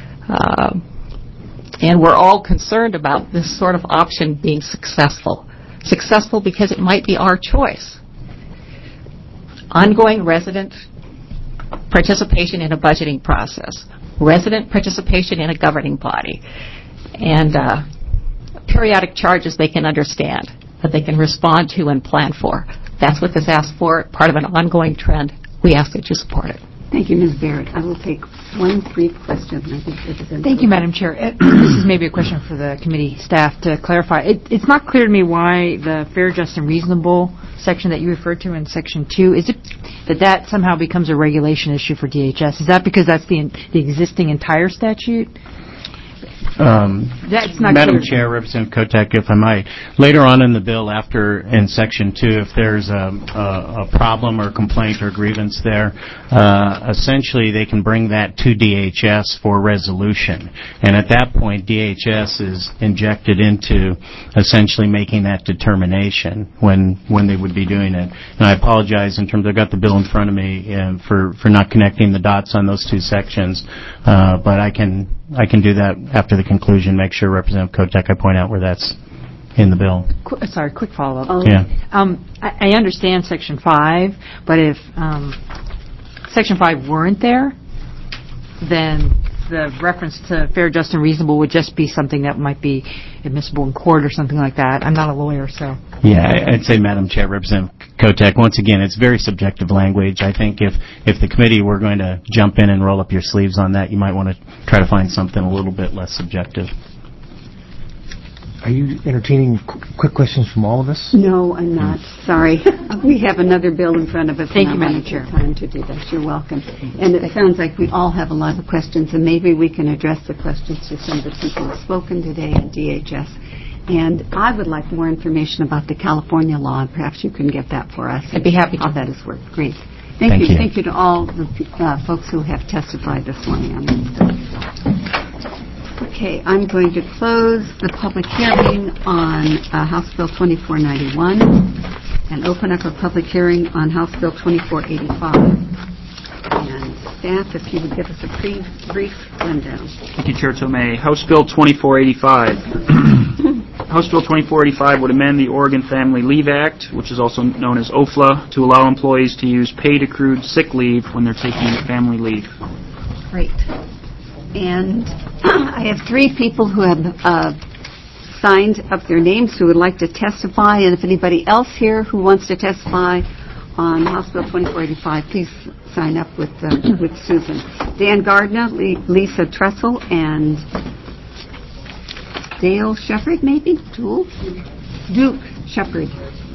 And we're all concerned about this sort of option being successful. Successful because it might be our choice. Ongoing resident participation in a budgeting process, resident participation in a governing body, and periodic charges they can understand, that they can respond to and plan for. That's what this asks for, part of an ongoing trend. We ask that you support it. Thank you, Ms. Barrett. I will take one brief question. Thank you, Madam Chair. This is maybe a question for the committee staff to clarify. It's not clear to me why the fair, just, and reasonable section that you referred to in Section 2, is it that somehow becomes a regulation issue for DHS? Is that because that's the existing entire statute? That's not Madam clear. Chair, Representative Kotek, if I might, later on in the bill, after in Section 2, if there's a problem or complaint or grievance there, essentially they can bring that to DHS for resolution. And at that point, DHS is injected into essentially making that determination when they would be doing it. And I apologize in terms, I've got the bill in front of me for not connecting the dots on those two sections, but I can I can do that after the conclusion, make sure Representative Kotek, I point out where that's in the bill. Sorry, quick follow-up. Yeah. I understand Section 5, but if Section 5 weren't there, then the reference to fair, just, and reasonable would just be something that might be admissible in court or something like that. I'm not a lawyer, so... Yeah, I'd say, Madam Chair, Representative Kotek, once again, it's very subjective language. I think if the committee were going to jump in and roll up your sleeves on that, you might want to try to find something a little bit less subjective. Are you entertaining quick questions from all of us? No, I'm not. Sorry. We have another bill in front of us. Thank you, Madam Chair. Time to do that. You're welcome. And it sounds like we all have a lot of questions, and maybe we can address the questions to some of the people who have spoken today at DHS. And I would like more information about the California law, and perhaps you can get that for us. I'd be happy to. How that has worked. Great. Thank you. Thank you to all the folks who have testified this morning on this. Okay, I'm going to close the public hearing on House Bill 2491 and open up a public hearing on House Bill 2485. And staff, if you would give us a brief rundown. Thank you, Chair Tomei. House Bill 2485. House Bill 2485 would amend the Oregon Family Leave Act, which is also known as OFLA, to allow employees to use paid accrued sick leave when they're taking family leave. Great. And I have 3 people who have signed up their names who would like to testify. And if anybody else here who wants to testify on House Bill 2485, please sign up with Susan. Dan Gardner, Lisa Tressel, and Dale Shepard, maybe? Duke Shepard.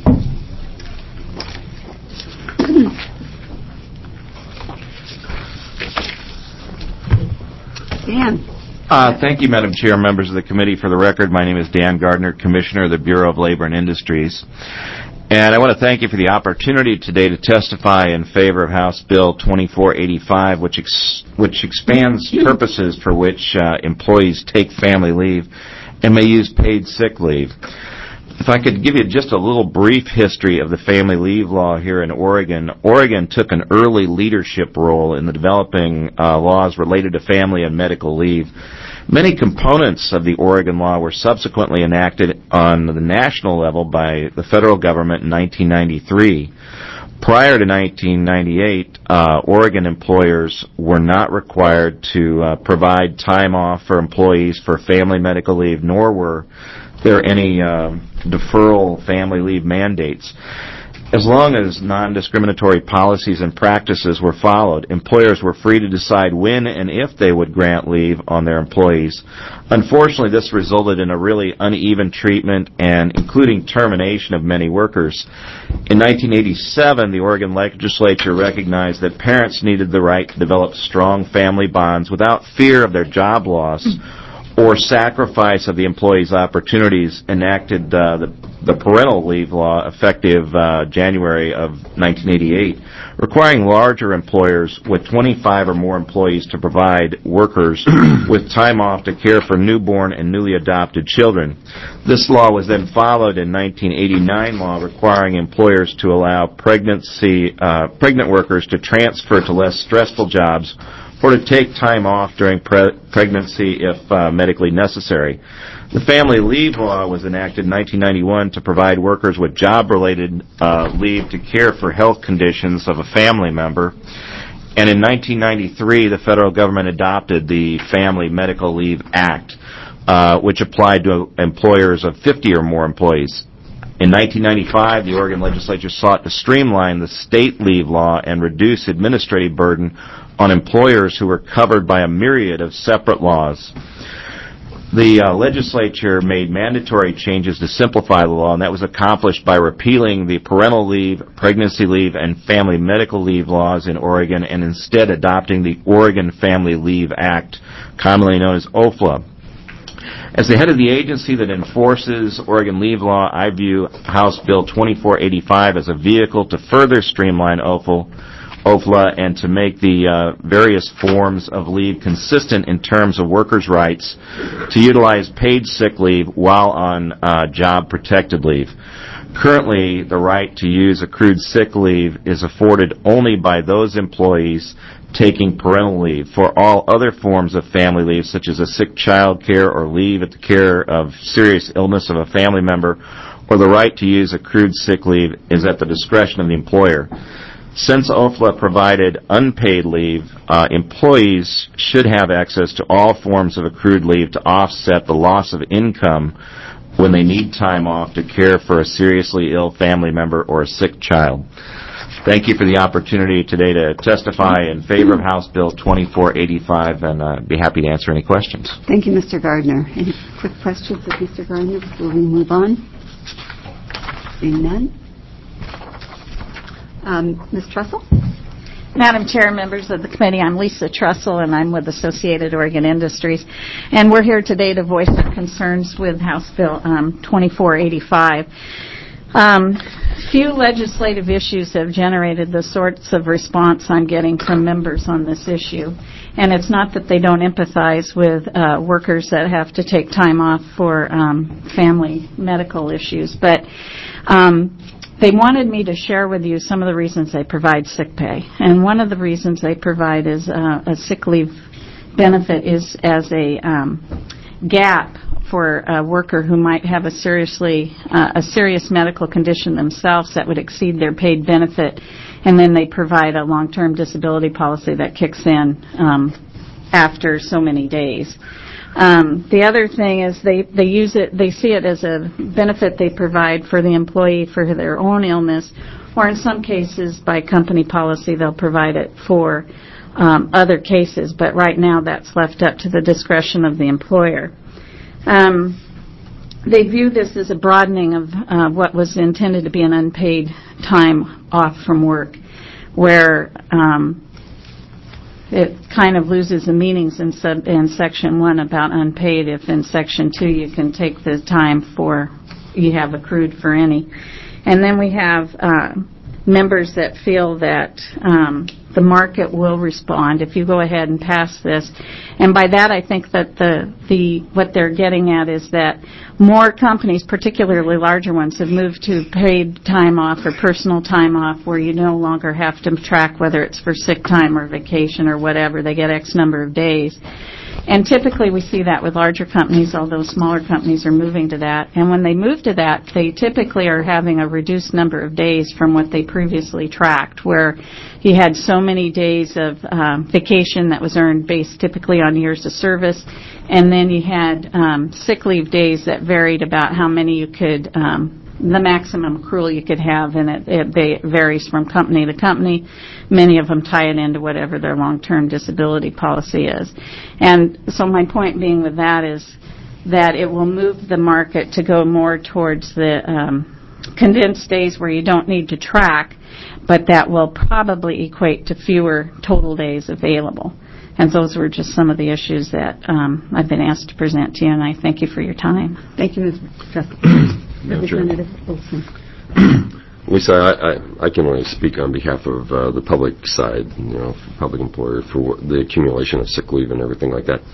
Dan. Thank you, Madam Chair, members of the committee. For the record, my name is Dan Gardner, Commissioner of the Bureau of Labor and Industries. And I want to thank you for the opportunity today to testify in favor of House Bill 2485, which expands purposes for which employees take family leave and may use paid sick leave. If I could give you just a little brief history of the family leave law here in Oregon. Oregon took an early leadership role in the developing laws related to family and medical leave. Many components of the Oregon law were subsequently enacted on the national level by the federal government in 1993. Prior to 1998, Oregon employers were not required to provide time off for employees for family medical leave, nor were there any deferral family leave mandates. As long as non-discriminatory policies and practices were followed, employers were free to decide when and if they would grant leave on their employees. Unfortunately, this resulted in a really uneven treatment and including termination of many workers. In 1987, the Oregon legislature recognized that parents needed the right to develop strong family bonds without fear of their job loss or sacrifice of the employee's opportunities, enacted the parental leave law effective January of 1988, requiring larger employers with 25 or more employees to provide workers with time off to care for newborn and newly adopted children. This law was then followed in 1989 law requiring employers to allow pregnant workers to transfer to less stressful jobs or to take time off during pregnancy if medically necessary. The Family Leave Law was enacted in 1991 to provide workers with job-related leave to care for health conditions of a family member. And in 1993, the federal government adopted the Family Medical Leave Act, which applied to employers of 50 or more employees. In 1995, the Oregon legislature sought to streamline the state leave law and reduce administrative burden on employers who were covered by a myriad of separate laws. The legislature made mandatory changes to simplify the law, and that was accomplished by repealing the parental leave, pregnancy leave, and family medical leave laws in Oregon and instead adopting the Oregon Family Leave Act, commonly known as OFLA. As the head of the agency that enforces Oregon leave law, I view House Bill 2485 as a vehicle to further streamline OFLA and to make the various forms of leave consistent in terms of workers' rights to utilize paid sick leave while on job-protected leave. Currently, the right to use accrued sick leave is afforded only by those employees taking parental leave for all other forms of family leave, such as a sick child care or leave at the care of serious illness of a family member, or the right to use accrued sick leave is at the discretion of the employer. Since OFLA provided unpaid leave, employees should have access to all forms of accrued leave to offset the loss of income when they need time off to care for a seriously ill family member or a sick child. Thank you for the opportunity today to testify in favor of House Bill 2485, and I'd be happy to answer any questions. Thank you, Mr. Gardner. Any quick questions of Mr. Gardner before we move on? Seeing none. Ms. Trussell? Madam Chair, members of the committee, I'm Lisa Trussell, and I'm with Associated Oregon Industries. And we're here today to voice our concerns with House Bill 2485. Few legislative issues have generated the sorts of response I'm getting from members on this issue. And it's not that they don't empathize with workers that have to take time off for family medical issues, but they wanted me to share with you some of the reasons they provide sick pay. And one of the reasons they provide is a sick leave benefit is as a gap for a worker who might have a serious medical condition themselves that would exceed their paid benefit, and then they provide a long-term disability policy that kicks in after so many days. The other thing is they use it, they see it as a benefit they provide for the employee for their own illness, or in some cases by company policy they'll provide it for other cases, but right now that's left up to the discretion of the employer. They view this as a broadening of what was intended to be an unpaid time off from work, where it kind of loses the meanings in Section 1 about unpaid, if in Section 2 you can take the time for you have accrued for any. And then we have members that feel that the market will respond if you go ahead and pass this. And by that I think that what they're getting at is that more companies, particularly larger ones, have moved to paid time off or personal time off where you no longer have to track whether it's for sick time or vacation or whatever. They get X number of days. And typically we see that with larger companies, although smaller companies are moving to that. And when they move to that, they typically are having a reduced number of days from what they previously tracked, where you had so many days of vacation that was earned based typically on years of service, and then you had sick leave days that varied about how many you could, the maximum accrual you could have, and it varies from company to company. Many of them tie it into whatever their long-term disability policy is. And so my point being with that is that it will move the market to go more towards the condensed days where you don't need to track, but that will probably equate to fewer total days available. And those were just some of the issues that I've been asked to present to you, and I thank you for your time. Thank you, Ms. Trussell. Representative Olson. Lisa, I can only speak on behalf of the public side, public employer, for the accumulation of sick leave and everything like that.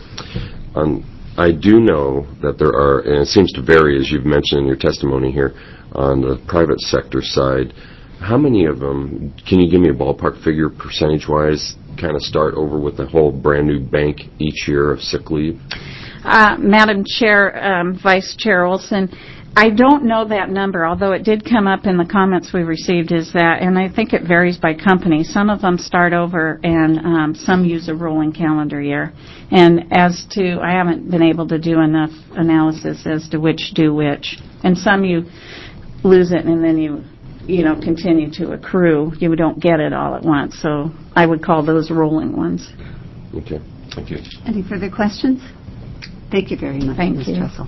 I do know that there are, and it seems to vary, as you've mentioned in your testimony here, on the private sector side. How many of them, can you give me a ballpark figure percentage-wise, kind of start over with a whole brand new bank each year of sick leave? Madam Chair, Vice Chair Olson, I don't know that number, although it did come up in the comments we received, is that, and I think it varies by company. Some of them start over and some use a rolling calendar year. And as to, I haven't been able to do enough analysis as to which do which. And some you lose it and then you continue to accrue. You don't get it all at once. So I would call those rolling ones. Okay. Thank you. Any further questions? Thank you very much, Ms. Trussell.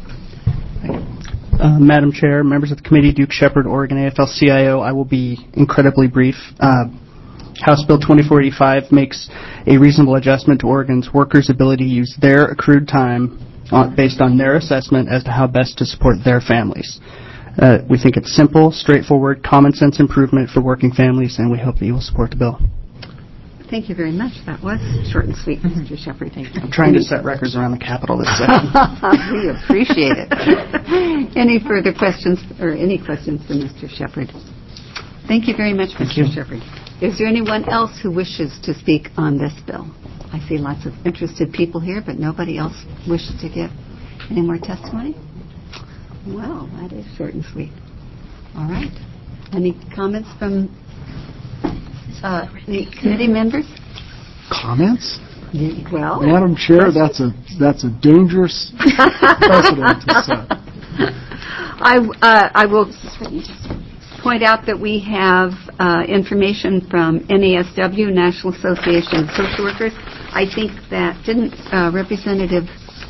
Madam Chair, members of the committee, Duke Shepard, Oregon AFL-CIO, I will be incredibly brief. House Bill 2485 makes a reasonable adjustment to Oregon's workers' ability to use their accrued time based on their assessment as to how best to support their families. We think it's simple, straightforward, common sense improvement for working families, and we hope that you will support the bill. Thank you very much. That was short and sweet, Mr. Shepard. Thank you. I'm trying to set records around the Capitol this session. We appreciate it. Any further questions or any questions for Mr. Shepard? Thank you very much, Mr. Shepard. Is there anyone else who wishes to speak on this bill? I see lots of interested people here, but nobody else wishes to give any more testimony? Well, that is short and sweet. All right. Any comments from the committee members? Comments? Well, Madam Chair, that's a dangerous precedent to set. I will point out that we have information from NASW, National Association of Social Workers. I think that didn't Representative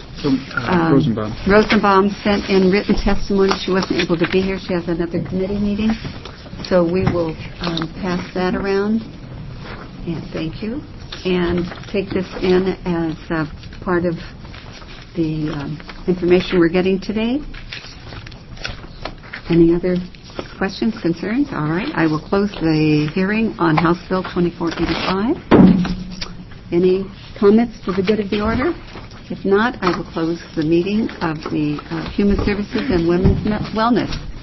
Rosenbaum sent in written testimony. She wasn't able to be here. She has another committee meeting. So we will pass that around. And thank you. And take this in as part of the information we're getting today. Any other questions, concerns? All right. I will close the hearing on House Bill 2485. Any comments for the good of the order? If not, I will close the meeting of the Human Services and Women's Wellness